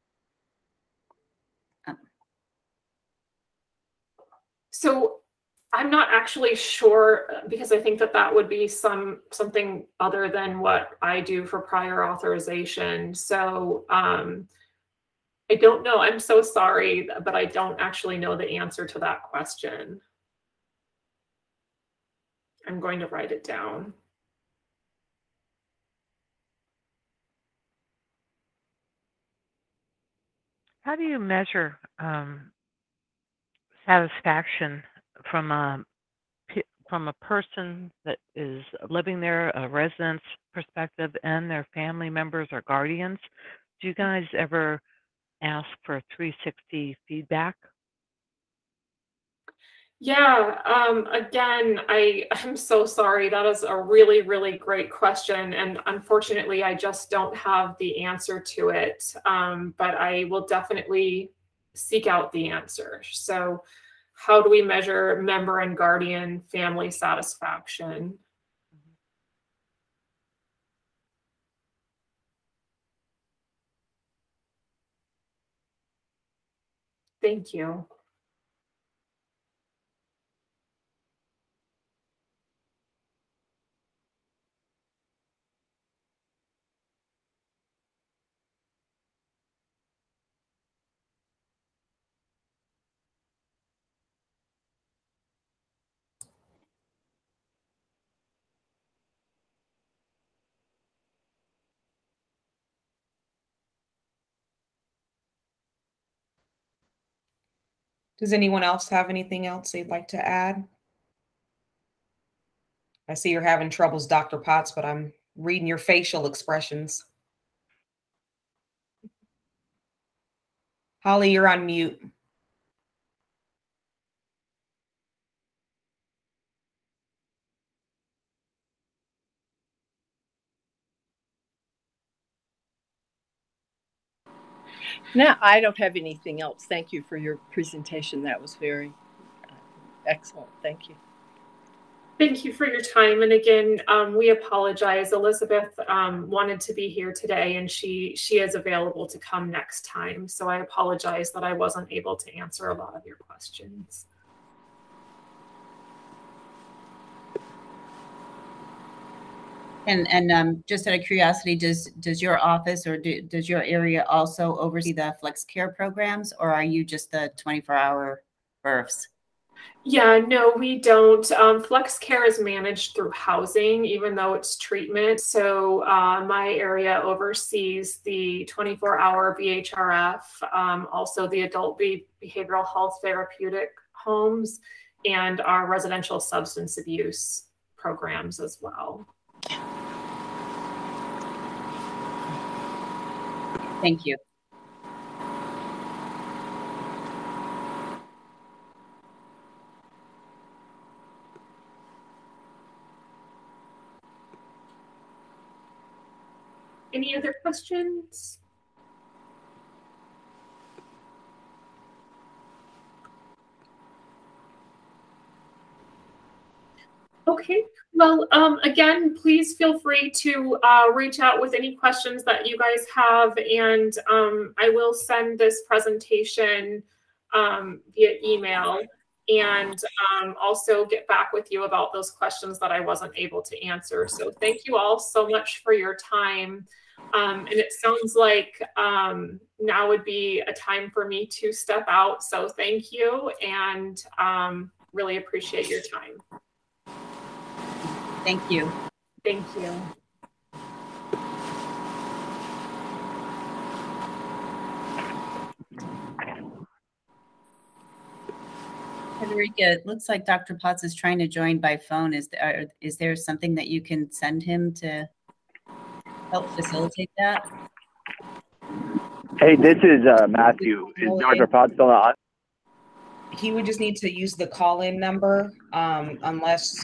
[SPEAKER 12] So I'm not actually sure because I think that that would be some something other than what I do for prior authorization. So um, I don't know. I'm so sorry, but I don't actually know the answer to that question. I'm going to write it down.
[SPEAKER 15] How do you measure um, satisfaction from a from a person that is living there, a resident's perspective, and their family members or guardians? Do you guys ever ask for three sixty feedback?
[SPEAKER 12] Yeah, um, again, I, I'm so sorry. That is a really, really great question. And unfortunately, I just don't have the answer to it. Um, but I will definitely seek out the answer. So how do we measure member and guardian family satisfaction? Thank you.
[SPEAKER 2] Does anyone else have anything else they'd like to add? I see you're having troubles, Doctor Potts, but I'm reading your facial expressions. Holly, you're on mute.
[SPEAKER 13] No, I don't have anything else. Thank you for your presentation. That was very uh, excellent. Thank you.
[SPEAKER 12] Thank you for your time. And again, um, we apologize. Elizabeth um, wanted to be here today and she she is available to come next time. So I apologize that I wasn't able to answer a lot of your questions.
[SPEAKER 3] And and um, just out of curiosity, does does your office or do, does your area also oversee the Flex Care programs, or are you just the twenty-four hour births?
[SPEAKER 12] Yeah, no, we don't. Um, Flex Care is managed through housing, even though it's treatment. So uh, my area oversees the twenty-four hour B H R F, um, also the adult be behavioral health therapeutic homes, and our residential substance abuse programs as well.
[SPEAKER 3] Thank you.
[SPEAKER 12] Any other questions? Okay, well, um, again, please feel free to uh, reach out with any questions that you guys have, and um, I will send this presentation um, via email, and um, also get back with you about those questions that I wasn't able to answer. So thank you all so much for your time. Um, and it sounds like um, now would be a time for me to step out. So thank you, and um, really appreciate your time.
[SPEAKER 3] Thank you.
[SPEAKER 12] Thank you.
[SPEAKER 3] Federica, it looks like Doctor Potts is trying to join by phone. Is there, is there something that you can send him to help facilitate that?
[SPEAKER 16] Hey, this is uh, Matthew. Is Doctor Potts still on?
[SPEAKER 2] He would just need to use the call-in number, um, unless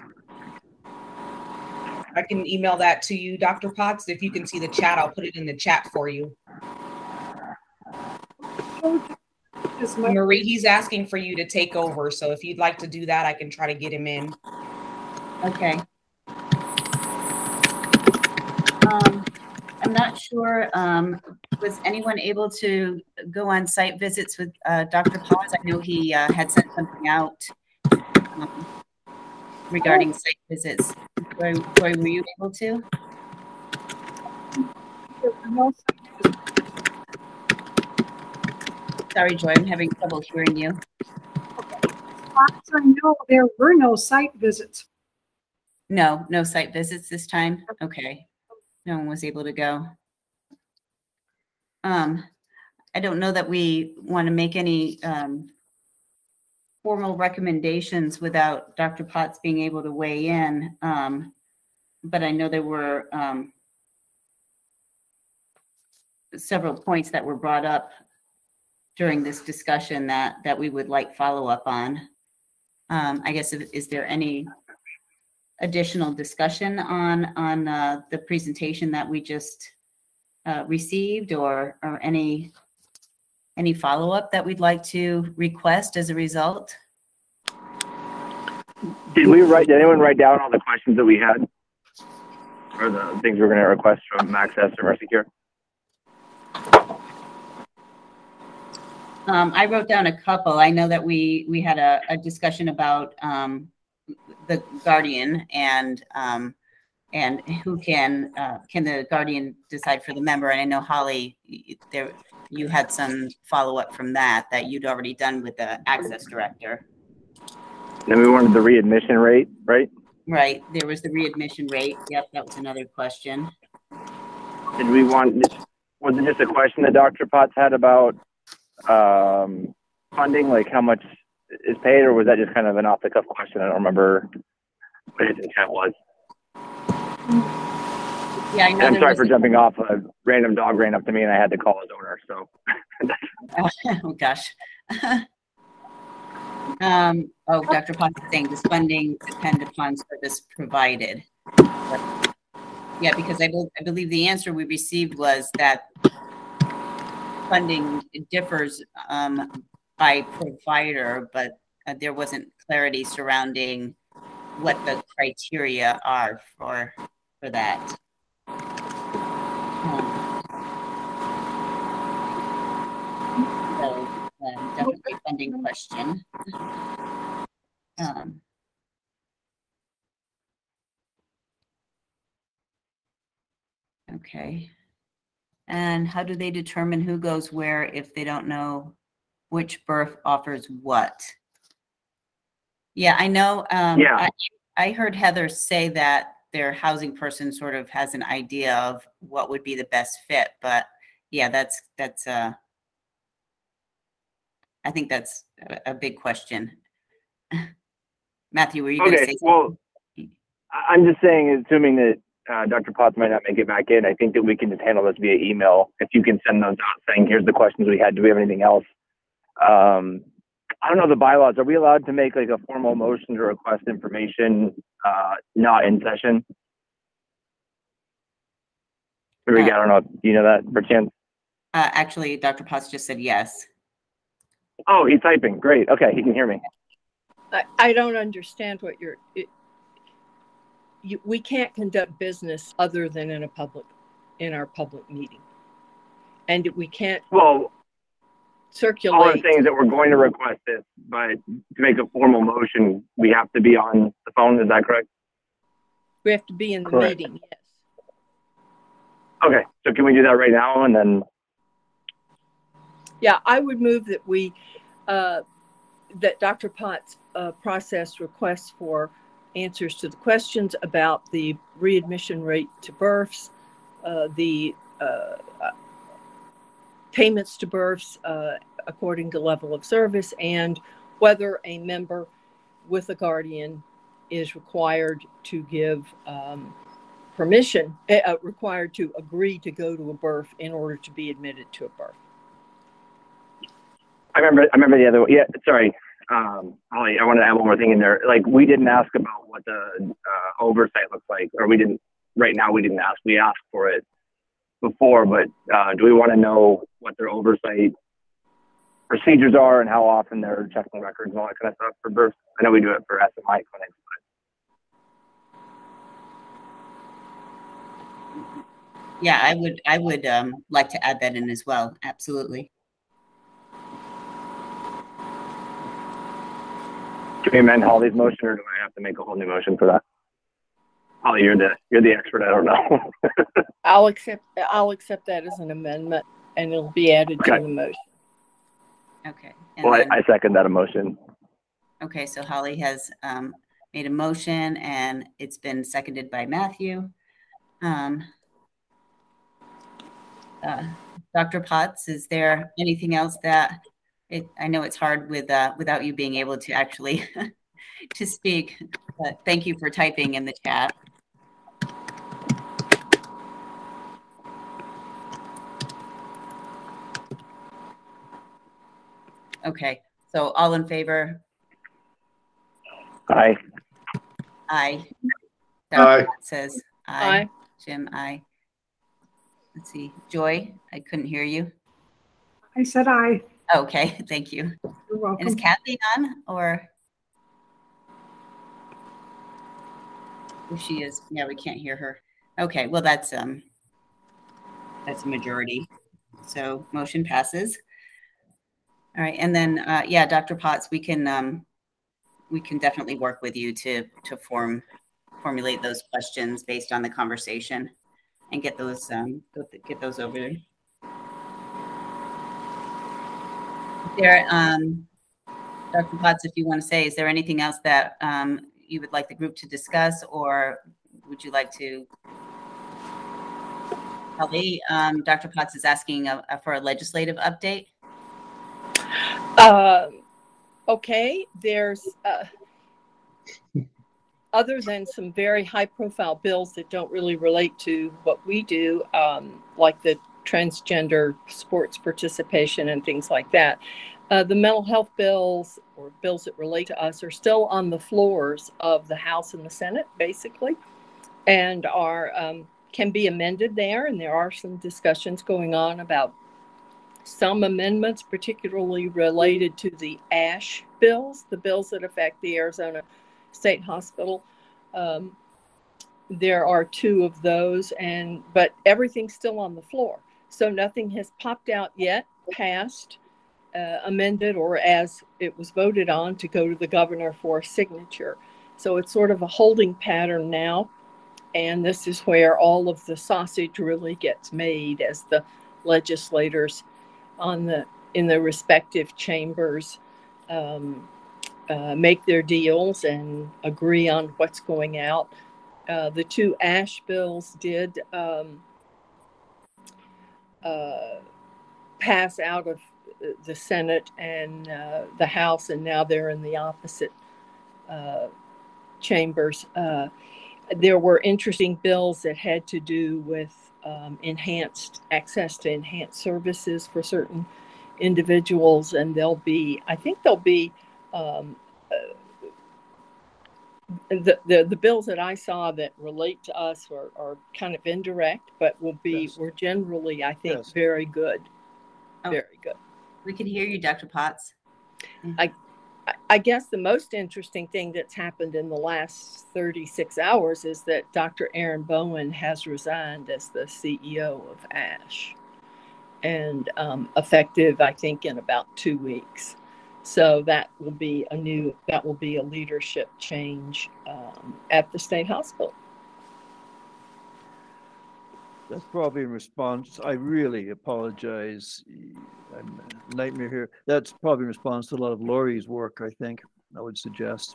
[SPEAKER 2] I can email that to you, Doctor Potts. If you can see the chat, I'll put it in the chat for you. Marie, he's asking for you to take over. So if you'd like to do that, I can try to get him in.
[SPEAKER 3] Okay. Um, I'm not sure, um, was anyone able to go on site visits with uh, Doctor Potts? I know he uh, had sent something out um, regarding site visits. Joy, Joy, were you able to? Sorry, Joy, I'm having trouble hearing you.
[SPEAKER 4] I know there were no site visits.
[SPEAKER 3] No, no site visits this time? Okay. No one was able to go. Um, I don't know that we want to make any um, formal recommendations without Doctor Potts being able to weigh in. Um, but I know there were um, several points that were brought up during this discussion that that we would like follow up on. Um, I guess, is there any additional discussion on on uh, the presentation that we just uh, received, or or any any follow up that we'd like to request as a result?
[SPEAKER 16] Did we write? Did anyone write down all the questions that we had, or the things we we're going to request from Access or Mercy Care?
[SPEAKER 3] Um, I wrote down a couple. I know that we we had a, a discussion about um, the guardian and um, and who can uh, can the guardian decide for the member. And I know Holly, there you had some follow up from that that you'd already done with the access director.
[SPEAKER 16] Then we wanted the readmission rate, right?
[SPEAKER 3] Right. There was the readmission rate. Yep, that was another question.
[SPEAKER 16] Did we want? Was it just a question that Doctor Potts had about um, funding, like how much is paid, or was that just kind of an off-the-cuff question? I don't remember what his intent was.
[SPEAKER 3] Yeah, I know.
[SPEAKER 16] And I'm sorry for jumping off. A random dog ran up to me, and I had to call his owner. So.
[SPEAKER 3] Oh gosh. um, oh, Doctor Potts is saying, does funding depend upon service provided? Yeah, because I, be I believe the answer we received was that funding differs um, by provider, but uh, there wasn't clarity surrounding what the criteria are for for that. Um, so um, definitely a funding question. Um, okay. And how do they determine who goes where if they don't know which birth offers what? Yeah, I know. Um,
[SPEAKER 16] yeah.
[SPEAKER 3] I, I heard Heather say that their housing person sort of has an idea of what would be the best fit, but yeah, that's that's. Uh, I think that's a, a big question. Matthew, were you going to
[SPEAKER 16] okay,
[SPEAKER 3] say
[SPEAKER 16] something? Well, I'm just saying, assuming that uh, Doctor Potts might not make it back in, I think that we can just handle this via email. If you can send those out saying, here's the questions we had. Do we have anything else? Um, I don't know the bylaws. Are we allowed to make like a formal motion to request information uh, not in session? Here we go. I don't know. Do you know that per chance?
[SPEAKER 3] Uh, actually, Doctor Potts just said yes.
[SPEAKER 16] Oh, he's typing. Great. Okay, he can hear me.
[SPEAKER 13] I, I don't understand what you're. It, you, we can't conduct business other than in a public, in our public meeting, and we can't.
[SPEAKER 16] Well,
[SPEAKER 13] circulate.
[SPEAKER 16] All I'm saying is that we're going to request this, but to make a formal motion, we have to be on the phone. Is that correct?
[SPEAKER 13] We have to be in the
[SPEAKER 16] Correct.
[SPEAKER 13] meeting. Yes.
[SPEAKER 16] Okay, so can we do that right now and then?
[SPEAKER 13] Yeah, I would move that we, uh, that Doctor Potts uh, process requests for answers to the questions about the readmission rate to births, uh, the uh, uh, payments to births uh, according to level of service, and whether a member with a guardian is required to give um, permission, uh, required to agree to go to a birth in order to be admitted to a birth.
[SPEAKER 16] I remember, I remember the other one. Yeah, sorry. Um, Holly, I wanted to add one more thing in there. Like, we didn't ask about what the uh, oversight looks like, or we didn't, right now we didn't ask. We asked for it before, but uh, do we want to know what their oversight procedures are and how often they're checking records and all that kind of stuff for births? I know we do it for S M I clinics,
[SPEAKER 3] but. Yeah, I would, I would um, like to add that in as well. Absolutely.
[SPEAKER 16] Can we amend Holly's motion, or do I have to make a whole new motion for that? Holly, you're the you're the expert. I don't know.
[SPEAKER 13] I'll accept. I'll accept that as an amendment, and it'll be added
[SPEAKER 16] okay.
[SPEAKER 13] to the motion.
[SPEAKER 3] Okay.
[SPEAKER 16] And well, then, I, I second that motion.
[SPEAKER 3] Okay, so Holly has um, made a motion, and it's been seconded by Matthew. Um, uh, Doctor Potts, is there anything else that? It, I know it's hard with uh, without you being able to actually to speak, but thank you for typing in the chat. Okay, so all in favor?
[SPEAKER 16] Aye.
[SPEAKER 3] Aye.
[SPEAKER 14] Aye.
[SPEAKER 3] Says aye.
[SPEAKER 13] Aye.
[SPEAKER 3] Jim, aye. Let's see. Joy, I couldn't hear you.
[SPEAKER 4] I said aye.
[SPEAKER 3] Okay, thank you.
[SPEAKER 4] You're welcome.
[SPEAKER 3] And is Kathleen on, or if she is, yeah, we can't hear her. Okay, well that's um that's a majority. So motion passes. All right, and then uh, yeah, Doctor Potts, we can um we can definitely work with you to to form formulate those questions based on the conversation and get those um get those over there. There, um, Doctor Potts, if you want to say, is there anything else that um, you would like the group to discuss, or would you like to? Holly, um, Doctor Potts is asking a, a, for a legislative update.
[SPEAKER 13] Uh, okay, there's uh, other than some very high-profile bills that don't really relate to what we do, um, like the transgender sports participation and things like that. Uh, the mental health bills or bills that relate to us are still on the floors of the House and the Senate, basically, and are um, can be amended there. And there are some discussions going on about some amendments, particularly related to the ASH bills, the bills that affect the Arizona State Hospital. Um, there are two of those, and but everything's still on the floor. So nothing has popped out yet, passed, uh, amended, or as it was voted on to go to the governor for signature. So it's sort of a holding pattern now. And this is where all of the sausage really gets made as the legislators on the in the respective chambers um, uh, make their deals and agree on what's going out. Uh, the two ASH bills did um, Uh, pass out of the Senate and uh, the House, and now they're in the opposite uh, chambers. Uh, there were interesting bills that had to do with um, enhanced access to enhanced services for certain individuals, and there'll be, I think there'll be um, uh, the, the the bills that I saw that relate to us are, are kind of indirect, but will be
[SPEAKER 1] Yes.
[SPEAKER 13] were generally, I think,
[SPEAKER 1] Yes.
[SPEAKER 13] very good,
[SPEAKER 3] Oh.
[SPEAKER 13] very good.
[SPEAKER 3] We can hear you, Doctor Potts.
[SPEAKER 13] I, I guess the most interesting thing that's happened in the last thirty-six hours is that Doctor Aaron Bowen has resigned as the C E O of ASH, and um, effective, I think, in about two weeks. So that will be a new, that will be a leadership change um, at the state hospital.
[SPEAKER 1] That's probably in response. I really apologize. I'm a nightmare here. That's probably in response to a lot of Lori's work, I think, I would suggest.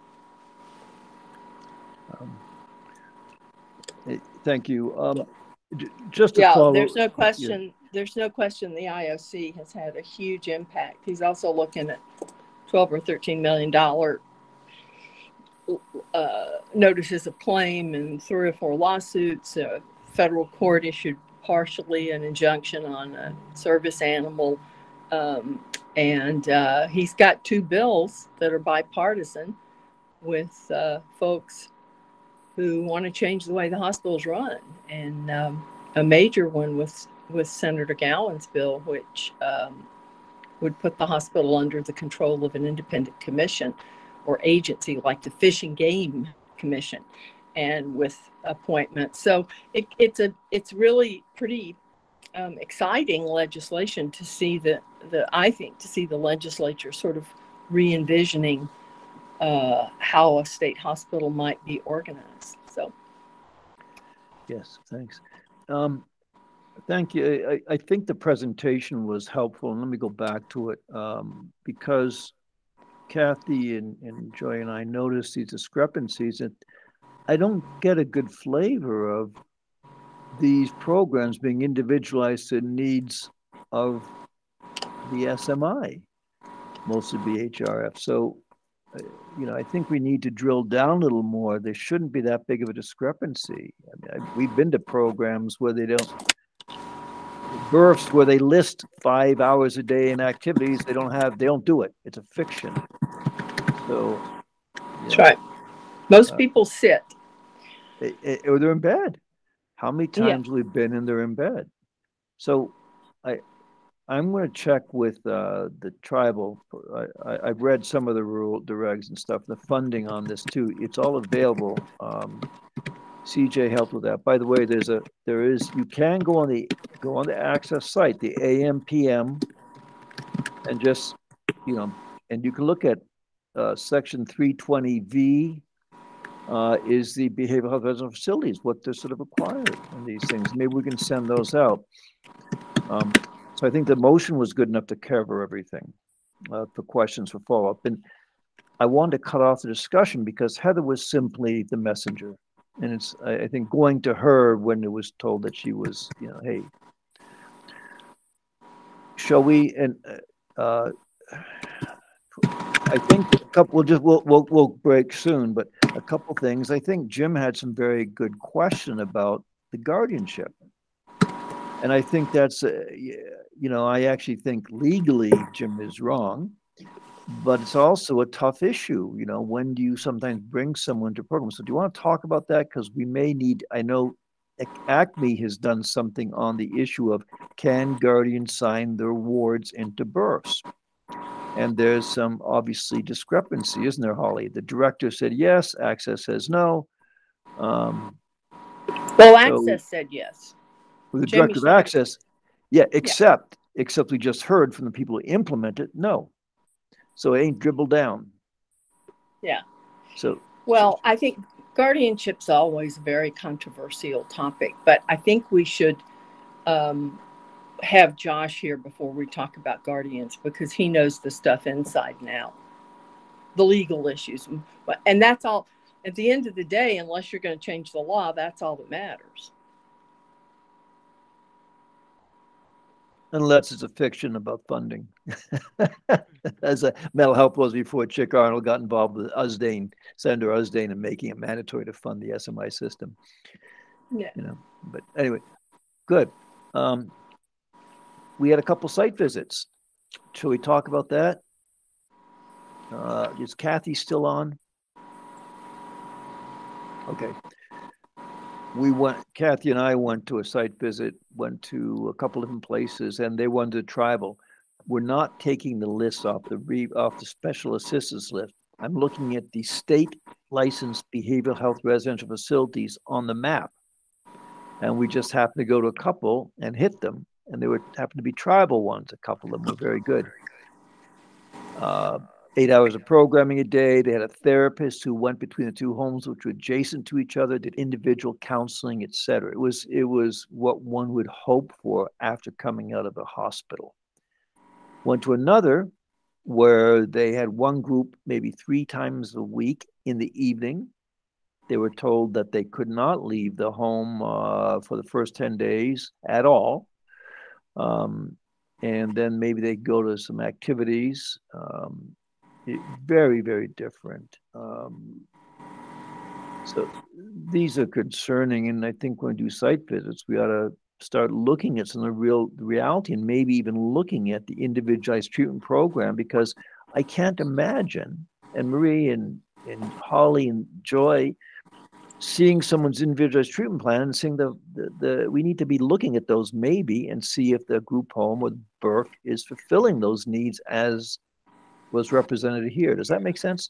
[SPEAKER 1] Um, eh, Thank you. Um, j- Just to
[SPEAKER 13] Yeah,
[SPEAKER 1] follow.
[SPEAKER 13] there's no
[SPEAKER 1] yeah.
[SPEAKER 13] question. There's no question the I O C has had a huge impact. He's also looking at twelve or thirteen million dollar uh, notices of claim and three or four lawsuits. Uh, federal court issued partially an injunction on a service animal, um, and uh, he's got two bills that are bipartisan with uh, folks who want to change the way the hospitals run, and um, a major one was with Senator Gowan's bill, which um, would put the hospital under the control of an independent commission or agency like the Fish and Game Commission, and with appointments. So it, it's a it's really pretty um, exciting legislation to see the the I think to see the legislature sort of re-envisioning uh, how a state hospital might be organized. So
[SPEAKER 1] Yes, thanks. Um, Thank you. I, I think the presentation was helpful, and let me go back to it um, because Kathy and, and Joy and I noticed these discrepancies, and I don't get a good flavor of these programs being individualized to needs of the S M I, mostly B H R F. So, uh, you know, I think we need to drill down a little more. There shouldn't be that big of a discrepancy. I mean, I, we've been to programs where they don't. Births where they list five hours a day in activities, they don't have, they don't do it. It's a fiction. So
[SPEAKER 13] that's right. Most
[SPEAKER 1] uh,
[SPEAKER 13] people sit.
[SPEAKER 1] It, it, or they're in bed. How many times
[SPEAKER 13] Yeah.
[SPEAKER 1] we've been and they're in bed? So I, I'm going to check with uh, the tribal. I, I, I've read some of the rule, the regs and stuff. The funding on this too. It's all available. Um, C J helped with that. By the way, there's a there is you can go on the go on the Access site, the A M P M, and just you know, and you can look at uh, section three twenty V uh, is the behavioral health residential facilities, what they're sort of required in these things. Maybe we can send those out. Um, so I think the motion was good enough to cover everything uh, for questions for follow up. And I wanted to cut off the discussion because Heather was simply the messenger. And it's, I, I think, going to her when it was told that she was, you know, hey, shall we? And uh, I think a couple. We'll just we'll, we'll we'll break soon, but a couple things. I think Jim had some very good question about the guardianship, and I think that's, uh, you know, I actually think legally Jim is wrong. But it's also a tough issue. You know, when do you sometimes bring someone to program? So do you want to talk about that? Because we may need, I know ACME has done something on the issue of can guardians sign their wards into births? And there's some obviously discrepancy, isn't there, Holly? The director said yes, Access says no. Um,
[SPEAKER 13] well,
[SPEAKER 1] so,
[SPEAKER 13] Access said yes.
[SPEAKER 1] With the
[SPEAKER 13] Jamie
[SPEAKER 1] director of
[SPEAKER 13] Schneider.
[SPEAKER 1] Access, yeah, except, yeah. except we just heard from the people who implement it, no. So it ain't dribbled down.
[SPEAKER 13] Yeah.
[SPEAKER 1] So,
[SPEAKER 13] well, I think guardianship's always a very controversial topic, but I think we should um, have Josh here before we talk about guardians because he knows the stuff inside and out, the legal issues. And that's all, at the end of the day, unless you're going to change the law, that's all that matters.
[SPEAKER 1] Unless it's a fiction about funding. As a mental health was before Chick Arnold got involved with Usdane, Senator Usdane, and making it mandatory to fund the S M I system.
[SPEAKER 13] Yeah.
[SPEAKER 1] You know, but anyway, good. Um, we had a couple site visits. Shall we talk about that? Uh, is Kathy still on? Okay. We went, Kathy and I went to a site visit, went to a couple different places, and they wanted to tribal. We're not taking the list off the re, off the special assistance list. I'm looking at the state licensed behavioral health residential facilities on the map. And we just happened to go to a couple and hit them. And they were happened to be tribal ones. A couple of them were very good. Uh, eight hours of programming a day. They had a therapist who went between the two homes, which were adjacent to each other, did individual counseling, et cetera. It was, it was what one would hope for after coming out of a hospital. Went to another where they had one group maybe three times a week in the evening. They were told that they could not leave the home uh, for the first ten days at all. Um, and then maybe they go to some activities. Um, it, very, very different. Um, so these are concerning. And I think when we do site visits, we ought to start looking at some of the real reality and maybe even looking at the individualized treatment program, because I can't imagine, and Marie and, and Holly and Joy, seeing someone's individualized treatment plan and seeing the, the, the, we need to be looking at those maybe and see if the group home or Burke is fulfilling those needs as was represented here. Does that make sense?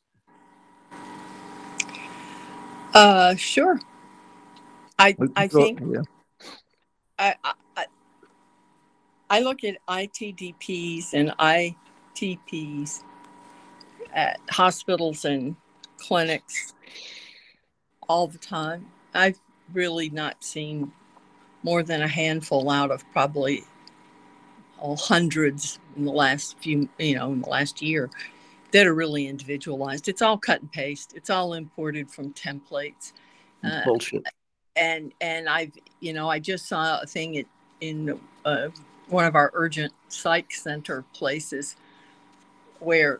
[SPEAKER 13] Uh, sure. I, I
[SPEAKER 1] Go-
[SPEAKER 13] think
[SPEAKER 1] yeah.
[SPEAKER 13] I, I, I look at I T D Ps and I T Ps at hospitals and clinics all the time. I've really not seen more than a handful out of probably oh, hundreds in the last few, you know, in the last year that are really individualized. It's all cut and paste. It's all imported from templates. Uh,
[SPEAKER 1] Bullshit.
[SPEAKER 13] And and I've, you know, I just saw a thing in, in uh, one of our urgent psych center places where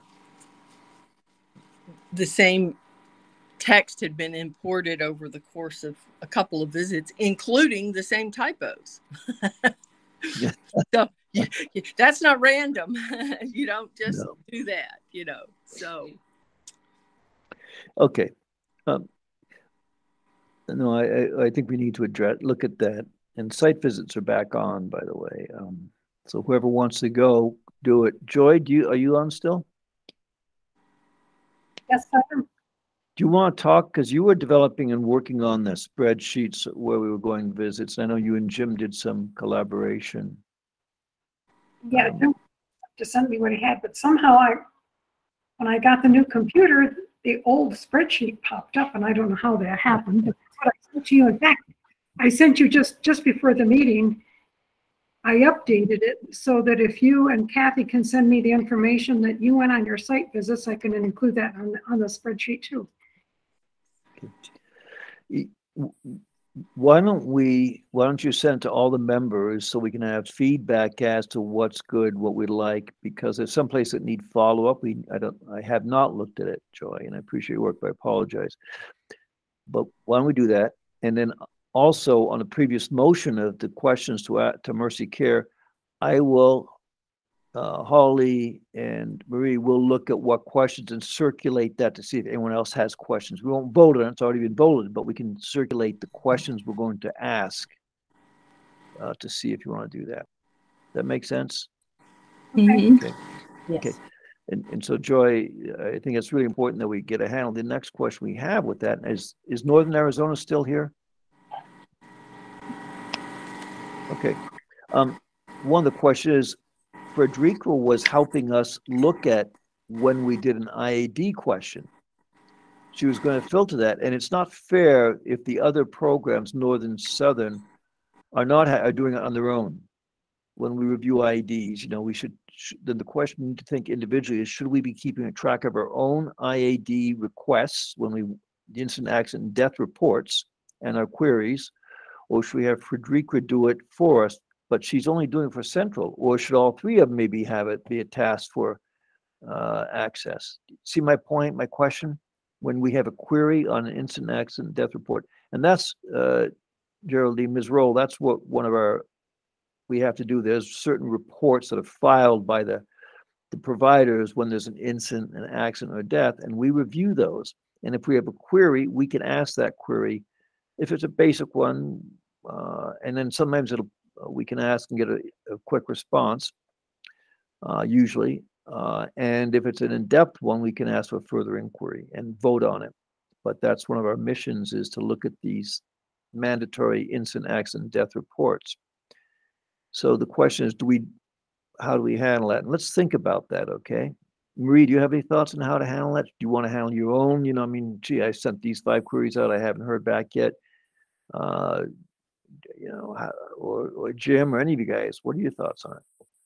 [SPEAKER 13] the same text had been imported over the course of a couple of visits, including the same typos.
[SPEAKER 1] Yeah.
[SPEAKER 13] So you, you, that's not random. You don't just
[SPEAKER 1] No.
[SPEAKER 13] do that, you know. So
[SPEAKER 1] Okay. Um, no, I, I, I think we need to address, look at that. And site visits are back on, by the way. Um, so whoever wants to go, do it. Joy, do you, are you on still?
[SPEAKER 4] Yes, I am.
[SPEAKER 1] Do you want to talk? Because you were developing and working on the spreadsheets where we were going visits. I know you and Jim did some collaboration.
[SPEAKER 4] Yeah, Jim to send me what he had, but somehow I, when I got the new computer, the old spreadsheet popped up, and I don't know how that happened. But that's what I sent to you. In fact, I sent you just just before the meeting. I updated it so that if you and Kathy can send me the information that you went on your site visits, I can include that on the, on the spreadsheet too.
[SPEAKER 1] Why don't we, why don't you send to all the members so we can have feedback as to what's good, what we like, because there's some place that need follow-up. We, I don't, I have not looked at it, Joy, and I appreciate your work, but I apologize. But why don't we do that? And then also on the previous motion of the questions to, uh, to Mercy Care, I will, uh, Holly and Marie will look at what questions and circulate that to see if anyone else has questions. We won't vote on it, it's already been voted, but we can circulate the questions we're going to ask uh, to see if you want to do that. That makes sense?
[SPEAKER 13] Mhm.
[SPEAKER 1] Okay.
[SPEAKER 3] Yes.
[SPEAKER 1] Okay. And, and so Joy, I think it's really important that we get a handle. The next question we have with that is, is Northern Arizona still here? Okay. Um, one of the questions is, Frederica was helping us look at when we did an I A D question. She was going to filter that, and it's not fair if the other programs, Northern, Southern, are not are doing it on their own. When we review I A Ds, you know, we should, should then the question we need to think individually is: should we be keeping a track of our own I A D requests when we the incident, accident, and death reports and our queries, or should we have Frederica do it for us? but she's only doing it for central, or should all three of them maybe have it be a task for uh, access? See my point, my question? When we have a query on an incident accident death report, and that's, uh, Geraldine, Miz Roll, that's what one of our, we have to do. There's certain reports that are filed by the, the providers when there's an incident, an accident, or death, and we review those. And if we have a query, we can ask that query. If it's a basic one, uh, and then sometimes it'll, uh, we can ask and get a, a quick response, uh, usually. Uh, and if it's an in-depth one, we can ask for further inquiry and vote on it. But that's one of our missions, is to look at these mandatory incident, accident, death reports. So the question is, do we, how do we handle that? And let's think about that, okay? Marie, do you have any thoughts on how to handle that? Do you want to handle your own? You know, I mean, gee, I sent these five queries out, I haven't heard back yet. Uh, you know, how, or, or Jim, or any of you guys, what are your thoughts on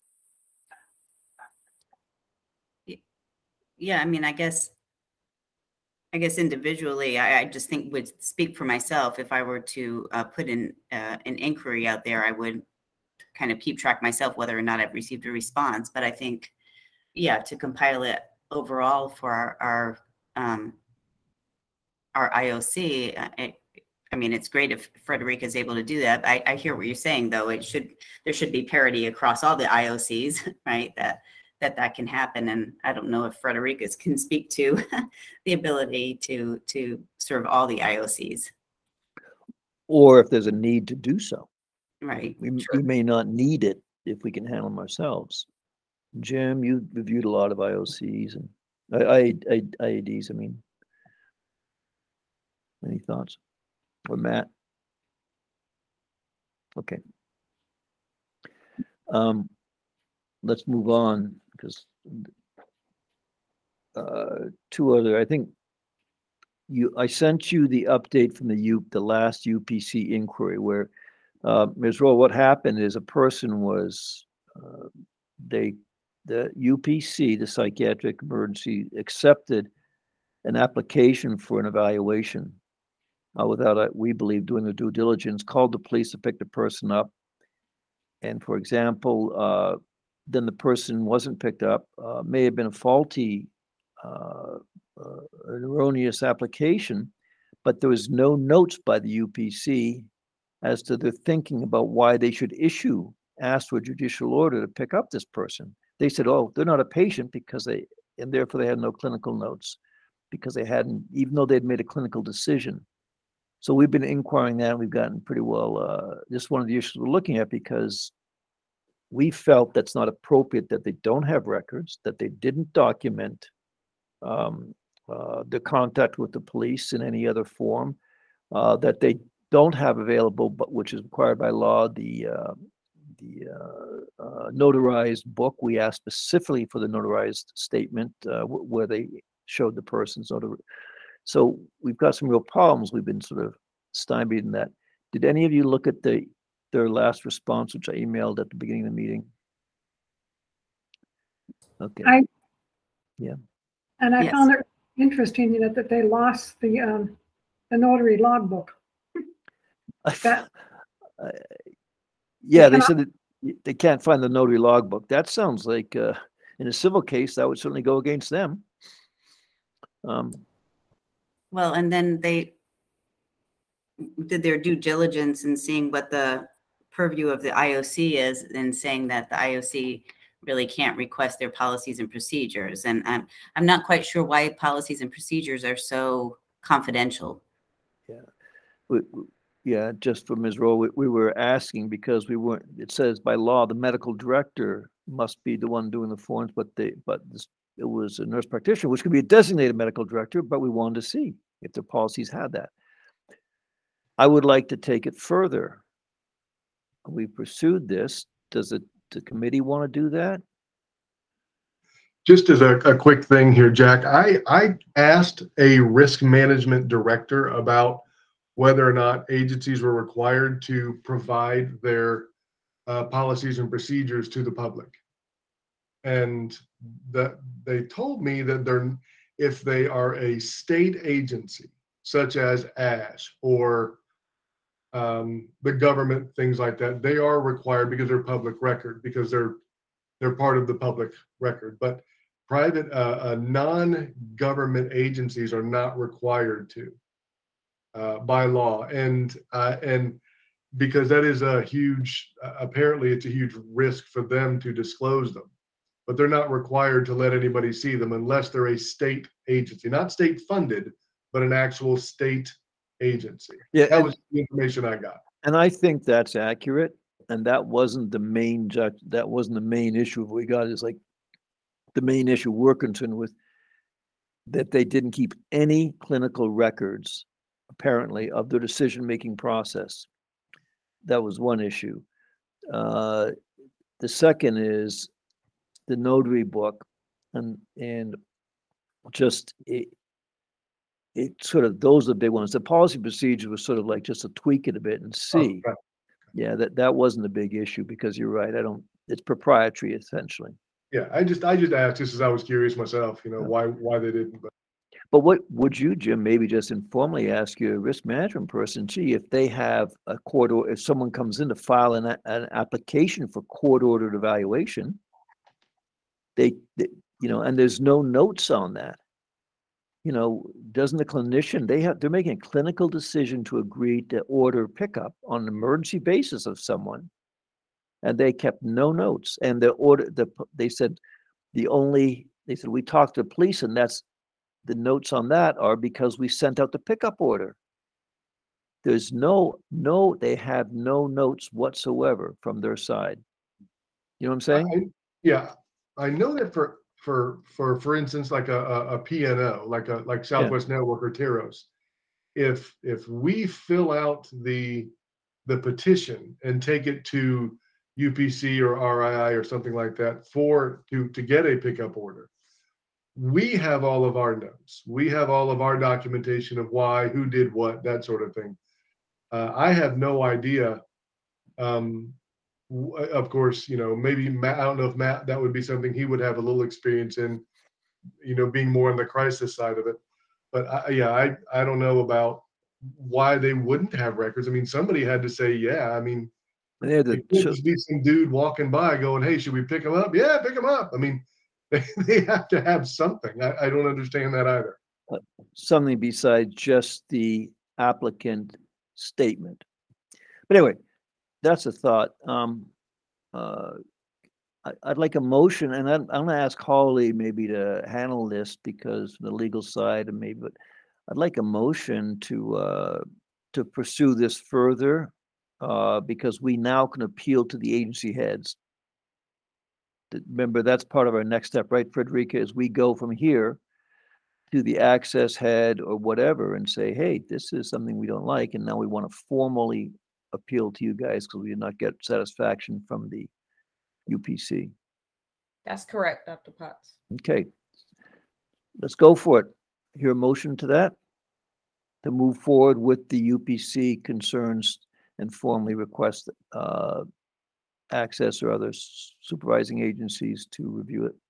[SPEAKER 1] it?
[SPEAKER 3] Yeah, I mean, I guess, I guess individually, I, I just think would speak for myself. If I were to uh, put in uh, an inquiry out there, I would kind of keep track myself whether or not I've received a response. But I think, yeah, to compile it overall for our our, um, our I O C, it, I mean, it's great if Frederica is able to do that. I, I hear what you're saying, though. It should, there should be parity across all the I O Cs, right? That that that can happen. And I don't know if Frederica's can speak to the ability to to serve all the I O Cs.
[SPEAKER 1] Or if there's a need to do so.
[SPEAKER 3] Right.
[SPEAKER 1] We, we may not need it if we can handle them ourselves. Jim, you reviewed a lot of I O Cs and I, I, I, IADs, I mean. Any thoughts? Or Matt? Okay. Um, let's move on, because uh, two other, I think you, I sent you the update from the U, the last U P C inquiry where uh, Miz Rowe, what happened is a person was, uh, they, the U P C, the psychiatric emergency, accepted an application for an evaluation uh, without, a, we believe, doing the due diligence, called the police to pick the person up. And for example, uh, then the person wasn't picked up, uh, may have been a faulty, uh, uh, an erroneous application, but there was no notes by the U P C as to their thinking about why they should issue, ask for a judicial order to pick up this person. They said, oh, they're not a patient because they, and therefore they had no clinical notes because they hadn't, even though they'd made a clinical decision. So we've been inquiring that, and we've gotten pretty well, uh, this is one of the issues we're looking at, because we felt that's not appropriate, that they don't have records, that they didn't document um, uh, the contact with the police in any other form, uh, that they don't have available, but which is required by law, the uh, the uh, uh, notarized book. We asked specifically for the notarized statement uh, where they showed the person's notary. So we've got some real problems. We've been sort of stymied in that. Did any of you look at the their last response, which I emailed at the beginning of the meeting? Okay.
[SPEAKER 4] I,
[SPEAKER 1] yeah.
[SPEAKER 4] And I
[SPEAKER 3] Yes.
[SPEAKER 4] found it interesting that, that they lost the um, the notary logbook. That,
[SPEAKER 1] Uh, yeah, they
[SPEAKER 4] cannot-
[SPEAKER 1] said that they can't find the notary logbook. That sounds like, uh, in a civil case, that would certainly go against them. Um,
[SPEAKER 3] Well, and then they did their due diligence in seeing what the purview of the I O C is, and saying that the I O C really can't request their policies and procedures. And I'm, I'm not quite sure why policies and procedures are so confidential.
[SPEAKER 1] Yeah. We, we- yeah, just for Miz Rowe, we, we were asking because we weren't, it says by law, the medical director must be the one doing the forms, but they, but this, it was a nurse practitioner, which could be a designated medical director, but we wanted to see if the policies had that. I would like to take it further. We pursued this. Does it, the committee want to do that?
[SPEAKER 14] Just as a, a quick thing here, Jack, I, I asked a risk management director about whether or not agencies were required to provide their uh, policies and procedures to the public. And that they told me that they're, if they are a state agency, such as ASH or um, the government, things like that, they are required because they're public record, because they're they're part of the public record. But private, uh, uh, non-government agencies are not required to uh, by law, and uh, and because that is a huge, uh, apparently it's a huge risk for them to disclose them, but they're not required to let anybody see them unless they're a state agency, not state funded, but an actual state agency.
[SPEAKER 1] Yeah,
[SPEAKER 14] that
[SPEAKER 1] and-
[SPEAKER 14] was the information I got.
[SPEAKER 1] And I think that's accurate. And that wasn't the main, ju- that wasn't the main issue we got. Is like the main issue we're concerned with, that they didn't keep any clinical records, apparently, of their decision-making process. That was one issue. Uh, the second is the notary book, and and just it, it sort of, those are the big ones. The policy procedure was sort of like just to tweak it a bit and see.
[SPEAKER 14] Oh, right.
[SPEAKER 1] Yeah, that, that wasn't a big issue, because you're right. I don't, it's proprietary essentially.
[SPEAKER 14] Yeah, I just I just asked just as I was curious myself, you know, why why they didn't. But
[SPEAKER 1] But what would you, Jim, maybe just informally ask your risk management person, gee, if they have a court, or if someone comes in to file an, an application for court ordered evaluation, they, they, you know, and there's no notes on that. You know, doesn't the clinician, they have, they're making a clinical decision to agree to order pickup on an emergency basis of someone. And they kept no notes. And the order, the, they said, the only, they said, we talked to police, and that's, the notes on that are because we sent out the pickup order. There's no, no, they have no notes whatsoever from their side. You know what I'm saying?
[SPEAKER 14] I, yeah, I know that for for for for instance, like a a, a P N O, like a like Southwest Network or Teros, if if we fill out the the petition and take it to U P C or R I I or something like that for to to get a pickup order, we have all of our notes. We have all of our documentation of why, who did what, that sort of thing. Uh, I have no idea. Um, w- of course, you know, maybe Matt, I don't know if Matt, that would be something he would have a little experience in, you know, being more on the crisis side of it. But I, yeah, I, I don't know about why they wouldn't have records. I mean, somebody had to say, yeah, I mean,
[SPEAKER 1] They're the,
[SPEAKER 14] it could just be some dude walking by going, hey, should we pick him up? Yeah, pick him up. I mean, they, they have to have something. I, I don't understand that either.
[SPEAKER 1] Something besides just the applicant statement. But anyway, that's a thought. Um, uh, I, I'd like a motion, and I'm, I'm going to ask Holly maybe to handle this because the legal side, and maybe, but I'd like a motion to uh, to pursue this further, uh, because we now can appeal to the agency heads. Th- Remember, that's part of our next step, right, Frederica? As we go from here to the access head or whatever and say, hey, this is something we don't like, and now we want to formally appeal to you guys because we did not get satisfaction from the U P C.
[SPEAKER 2] That's correct, Doctor Potts.
[SPEAKER 1] Okay, let's go for it. Hear a motion to that? To move forward with the U P C concerns and formally request uh, access or other s- supervising agencies to review it.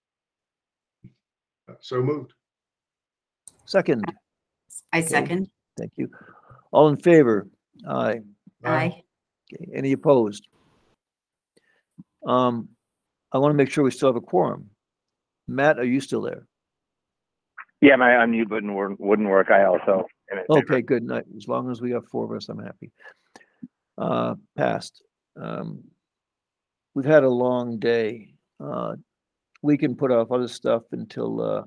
[SPEAKER 14] So moved.
[SPEAKER 1] Second.
[SPEAKER 3] I
[SPEAKER 1] Okay,
[SPEAKER 3] second.
[SPEAKER 1] Thank you. All in favor? Aye.
[SPEAKER 3] Aye.
[SPEAKER 1] Okay, any opposed? Um, I want to make sure we still have a quorum. Matt, are you still there?
[SPEAKER 16] Yeah, my unmute button wouldn't wouldn't work. I also am in favor.
[SPEAKER 1] Okay, good night. As long as we have four of us, I'm happy. Uh, passed. Um, we've had a long day. Uh, we can put off other stuff until uh,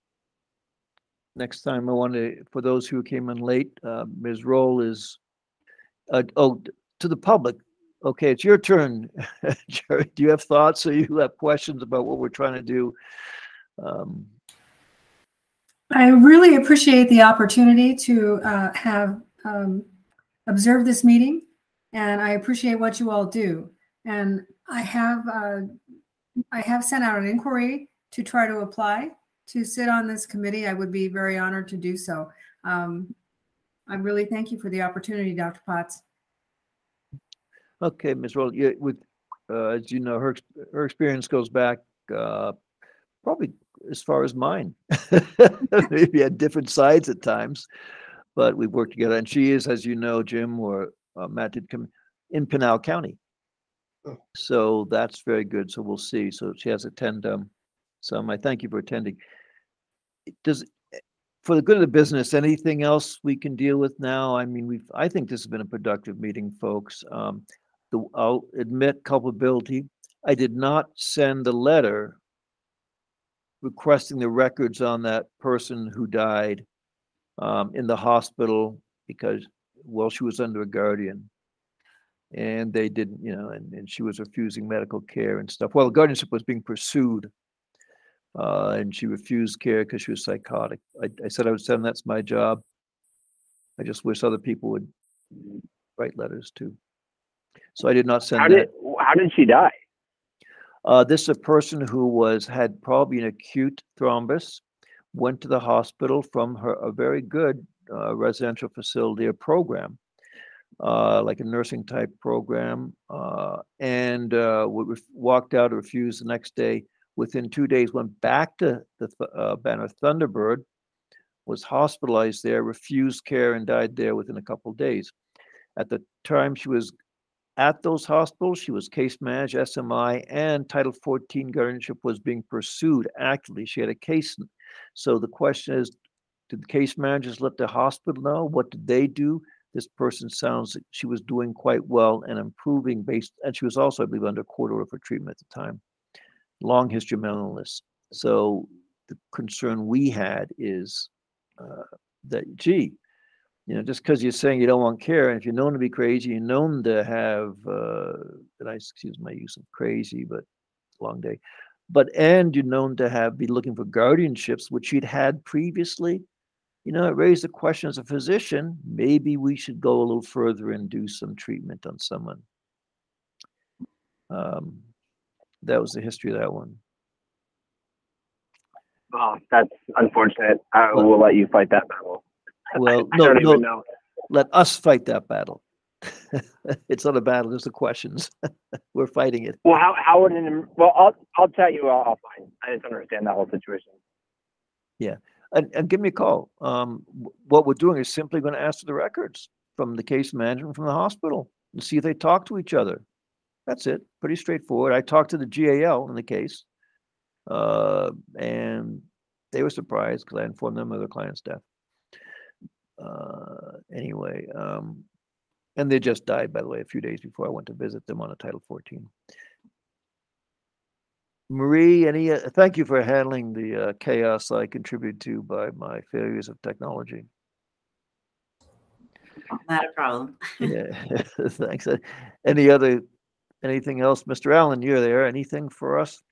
[SPEAKER 1] next time. I want to, for those who came in late, uh, Miz Roll is, uh, oh, to the public. Okay, it's your turn. Jerry, do you have thoughts or you have questions about what we're trying to do? Um,
[SPEAKER 4] I really appreciate the opportunity to uh, have um, observed this meeting, and I appreciate what you all do. And I have uh, I have sent out an inquiry to try to apply to sit on this committee. I would be very honored to do so. Um, I really thank you for the opportunity, Doctor Potts.
[SPEAKER 1] Okay, Miz Roll, yeah, with, uh, as you know, her, ex- her experience goes back, uh, probably as far as mine. Maybe at different sides at times, but we've worked together. And she is, as you know, Jim, or uh, Matt did come in Pinal County.
[SPEAKER 14] Oh.
[SPEAKER 1] So that's very good. So we'll see. So she has attend um, some. I thank you for attending. Does for the good of the business, anything else we can deal with now? I mean, we've. I think this has been a productive meeting, folks. Um, the, I'll admit culpability. I did not send the letter requesting the records on that person who died um, in the hospital because, well, she was under a guardian. And they didn't, you know, and, and she was refusing medical care and stuff. Well, the guardianship was being pursued. Uh, and she refused care because she was psychotic. I, I said I would send, that's my job. I just wish other people would write letters too. So I did not send
[SPEAKER 16] How
[SPEAKER 1] that.
[SPEAKER 16] did how did she die?
[SPEAKER 1] Uh, this is a person who was had probably an acute thrombus, went to the hospital from her a very good uh, residential facility or program, uh, like a nursing type program, uh, and uh, we walked out, refused the next day. Within two days, went back to the uh, Banner Thunderbird, was hospitalized there, refused care, and died there within a couple of days. At the time she was at those hospitals, she was case managed, S M I, and Title fourteen guardianship was being pursued actively. She had a case. So the question is, did the case managers let the hospital know? What did they do? This person sounds like she was doing quite well and improving based, and she was also, I believe, under court order for treatment at the time. Long history of mental illness. So the concern we had is uh, that, gee, you know, just because you're saying you don't want care, and if you're known to be crazy, you're known to have, uh, and I excuse my use of crazy, but long day, but and you're known to have be looking for guardianships, which you'd had previously. You know, it raised the question as a physician, maybe we should go a little further and do some treatment on someone. Um, That was the history of that one.
[SPEAKER 16] Oh, that's unfortunate. I
[SPEAKER 1] Well-
[SPEAKER 16] will let you fight that battle.
[SPEAKER 1] Well,
[SPEAKER 16] I
[SPEAKER 1] no,
[SPEAKER 16] don't
[SPEAKER 1] no,
[SPEAKER 16] even know.
[SPEAKER 1] let us fight that battle. It's not a battle, it's the questions. We're fighting it.
[SPEAKER 16] Well, how how would an well? I'll I'll tell you all offline. I just understand that whole situation.
[SPEAKER 1] Yeah, and, and give me a call. Um, wh- what we're doing is simply going to ask for the records from the case management from the hospital and see if they talk to each other. That's it. Pretty straightforward. I talked to the G A L in the case, uh, and they were surprised because I informed them of their client's death. Uh, anyway, um, and they just died, by the way, a few days before I went to visit them on a Title fourteen. Marie, any? Uh, thank you for handling the uh, chaos I contributed to by my failures of technology.
[SPEAKER 3] Not a problem.
[SPEAKER 1] Yeah, thanks. Uh, Any other? Anything else, Mister Allen? You're there. Anything for us?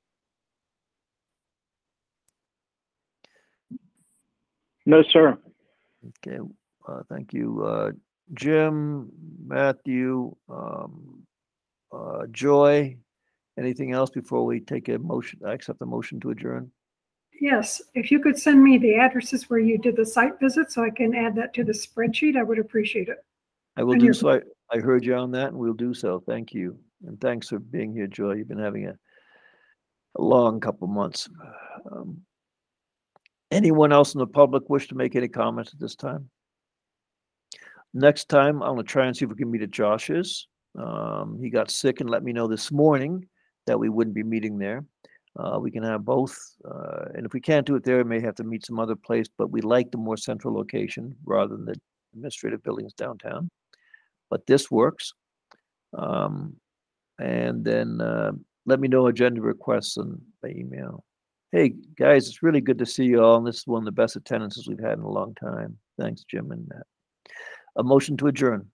[SPEAKER 6] No, sir.
[SPEAKER 1] Okay. Uh, thank you, uh, Jim, Matthew, um, uh, Joy. Anything else before we take a motion? I accept the motion to adjourn.
[SPEAKER 4] Yes, if you could send me the addresses where you did the site visit so I can add that to the spreadsheet, I would appreciate it.
[SPEAKER 1] I will
[SPEAKER 4] And
[SPEAKER 1] do
[SPEAKER 4] your-
[SPEAKER 1] so. I, I heard you on that, and we'll do so. Thank you, and thanks for being here, Joy. You've been having a, a long couple months. Um, anyone else in the public wish to make any comments at this time? Next time, I'm gonna try and see if we can meet at Josh's. Um, he got sick and let me know this morning that we wouldn't be meeting there. Uh, we can have both, uh, and if we can't do it there, we may have to meet some other place, but we like the more central location rather than the administrative buildings downtown. But this works. Um, and then uh, let me know agenda requests on by email. Hey, guys, it's really good to see you all, and this is one of the best attendances we've had in a long time. Thanks, Jim and Matt. A motion to adjourn.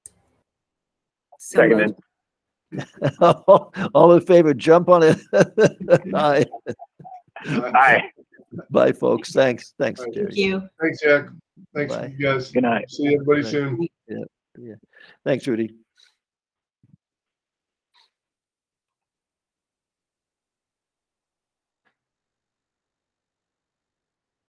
[SPEAKER 3] So
[SPEAKER 16] Seconded.
[SPEAKER 3] moved.
[SPEAKER 1] All in favor, jump on it. Aye.
[SPEAKER 16] Aye.
[SPEAKER 1] Bye, folks. Thanks. Thanks,
[SPEAKER 4] Thank
[SPEAKER 1] Jerry.
[SPEAKER 3] you.
[SPEAKER 14] Thanks, Jack. Thanks,
[SPEAKER 1] Bye.
[SPEAKER 14] you guys.
[SPEAKER 16] Good night.
[SPEAKER 14] See everybody
[SPEAKER 1] Right.
[SPEAKER 14] soon.
[SPEAKER 1] Yeah, yeah. Thanks, Rudy.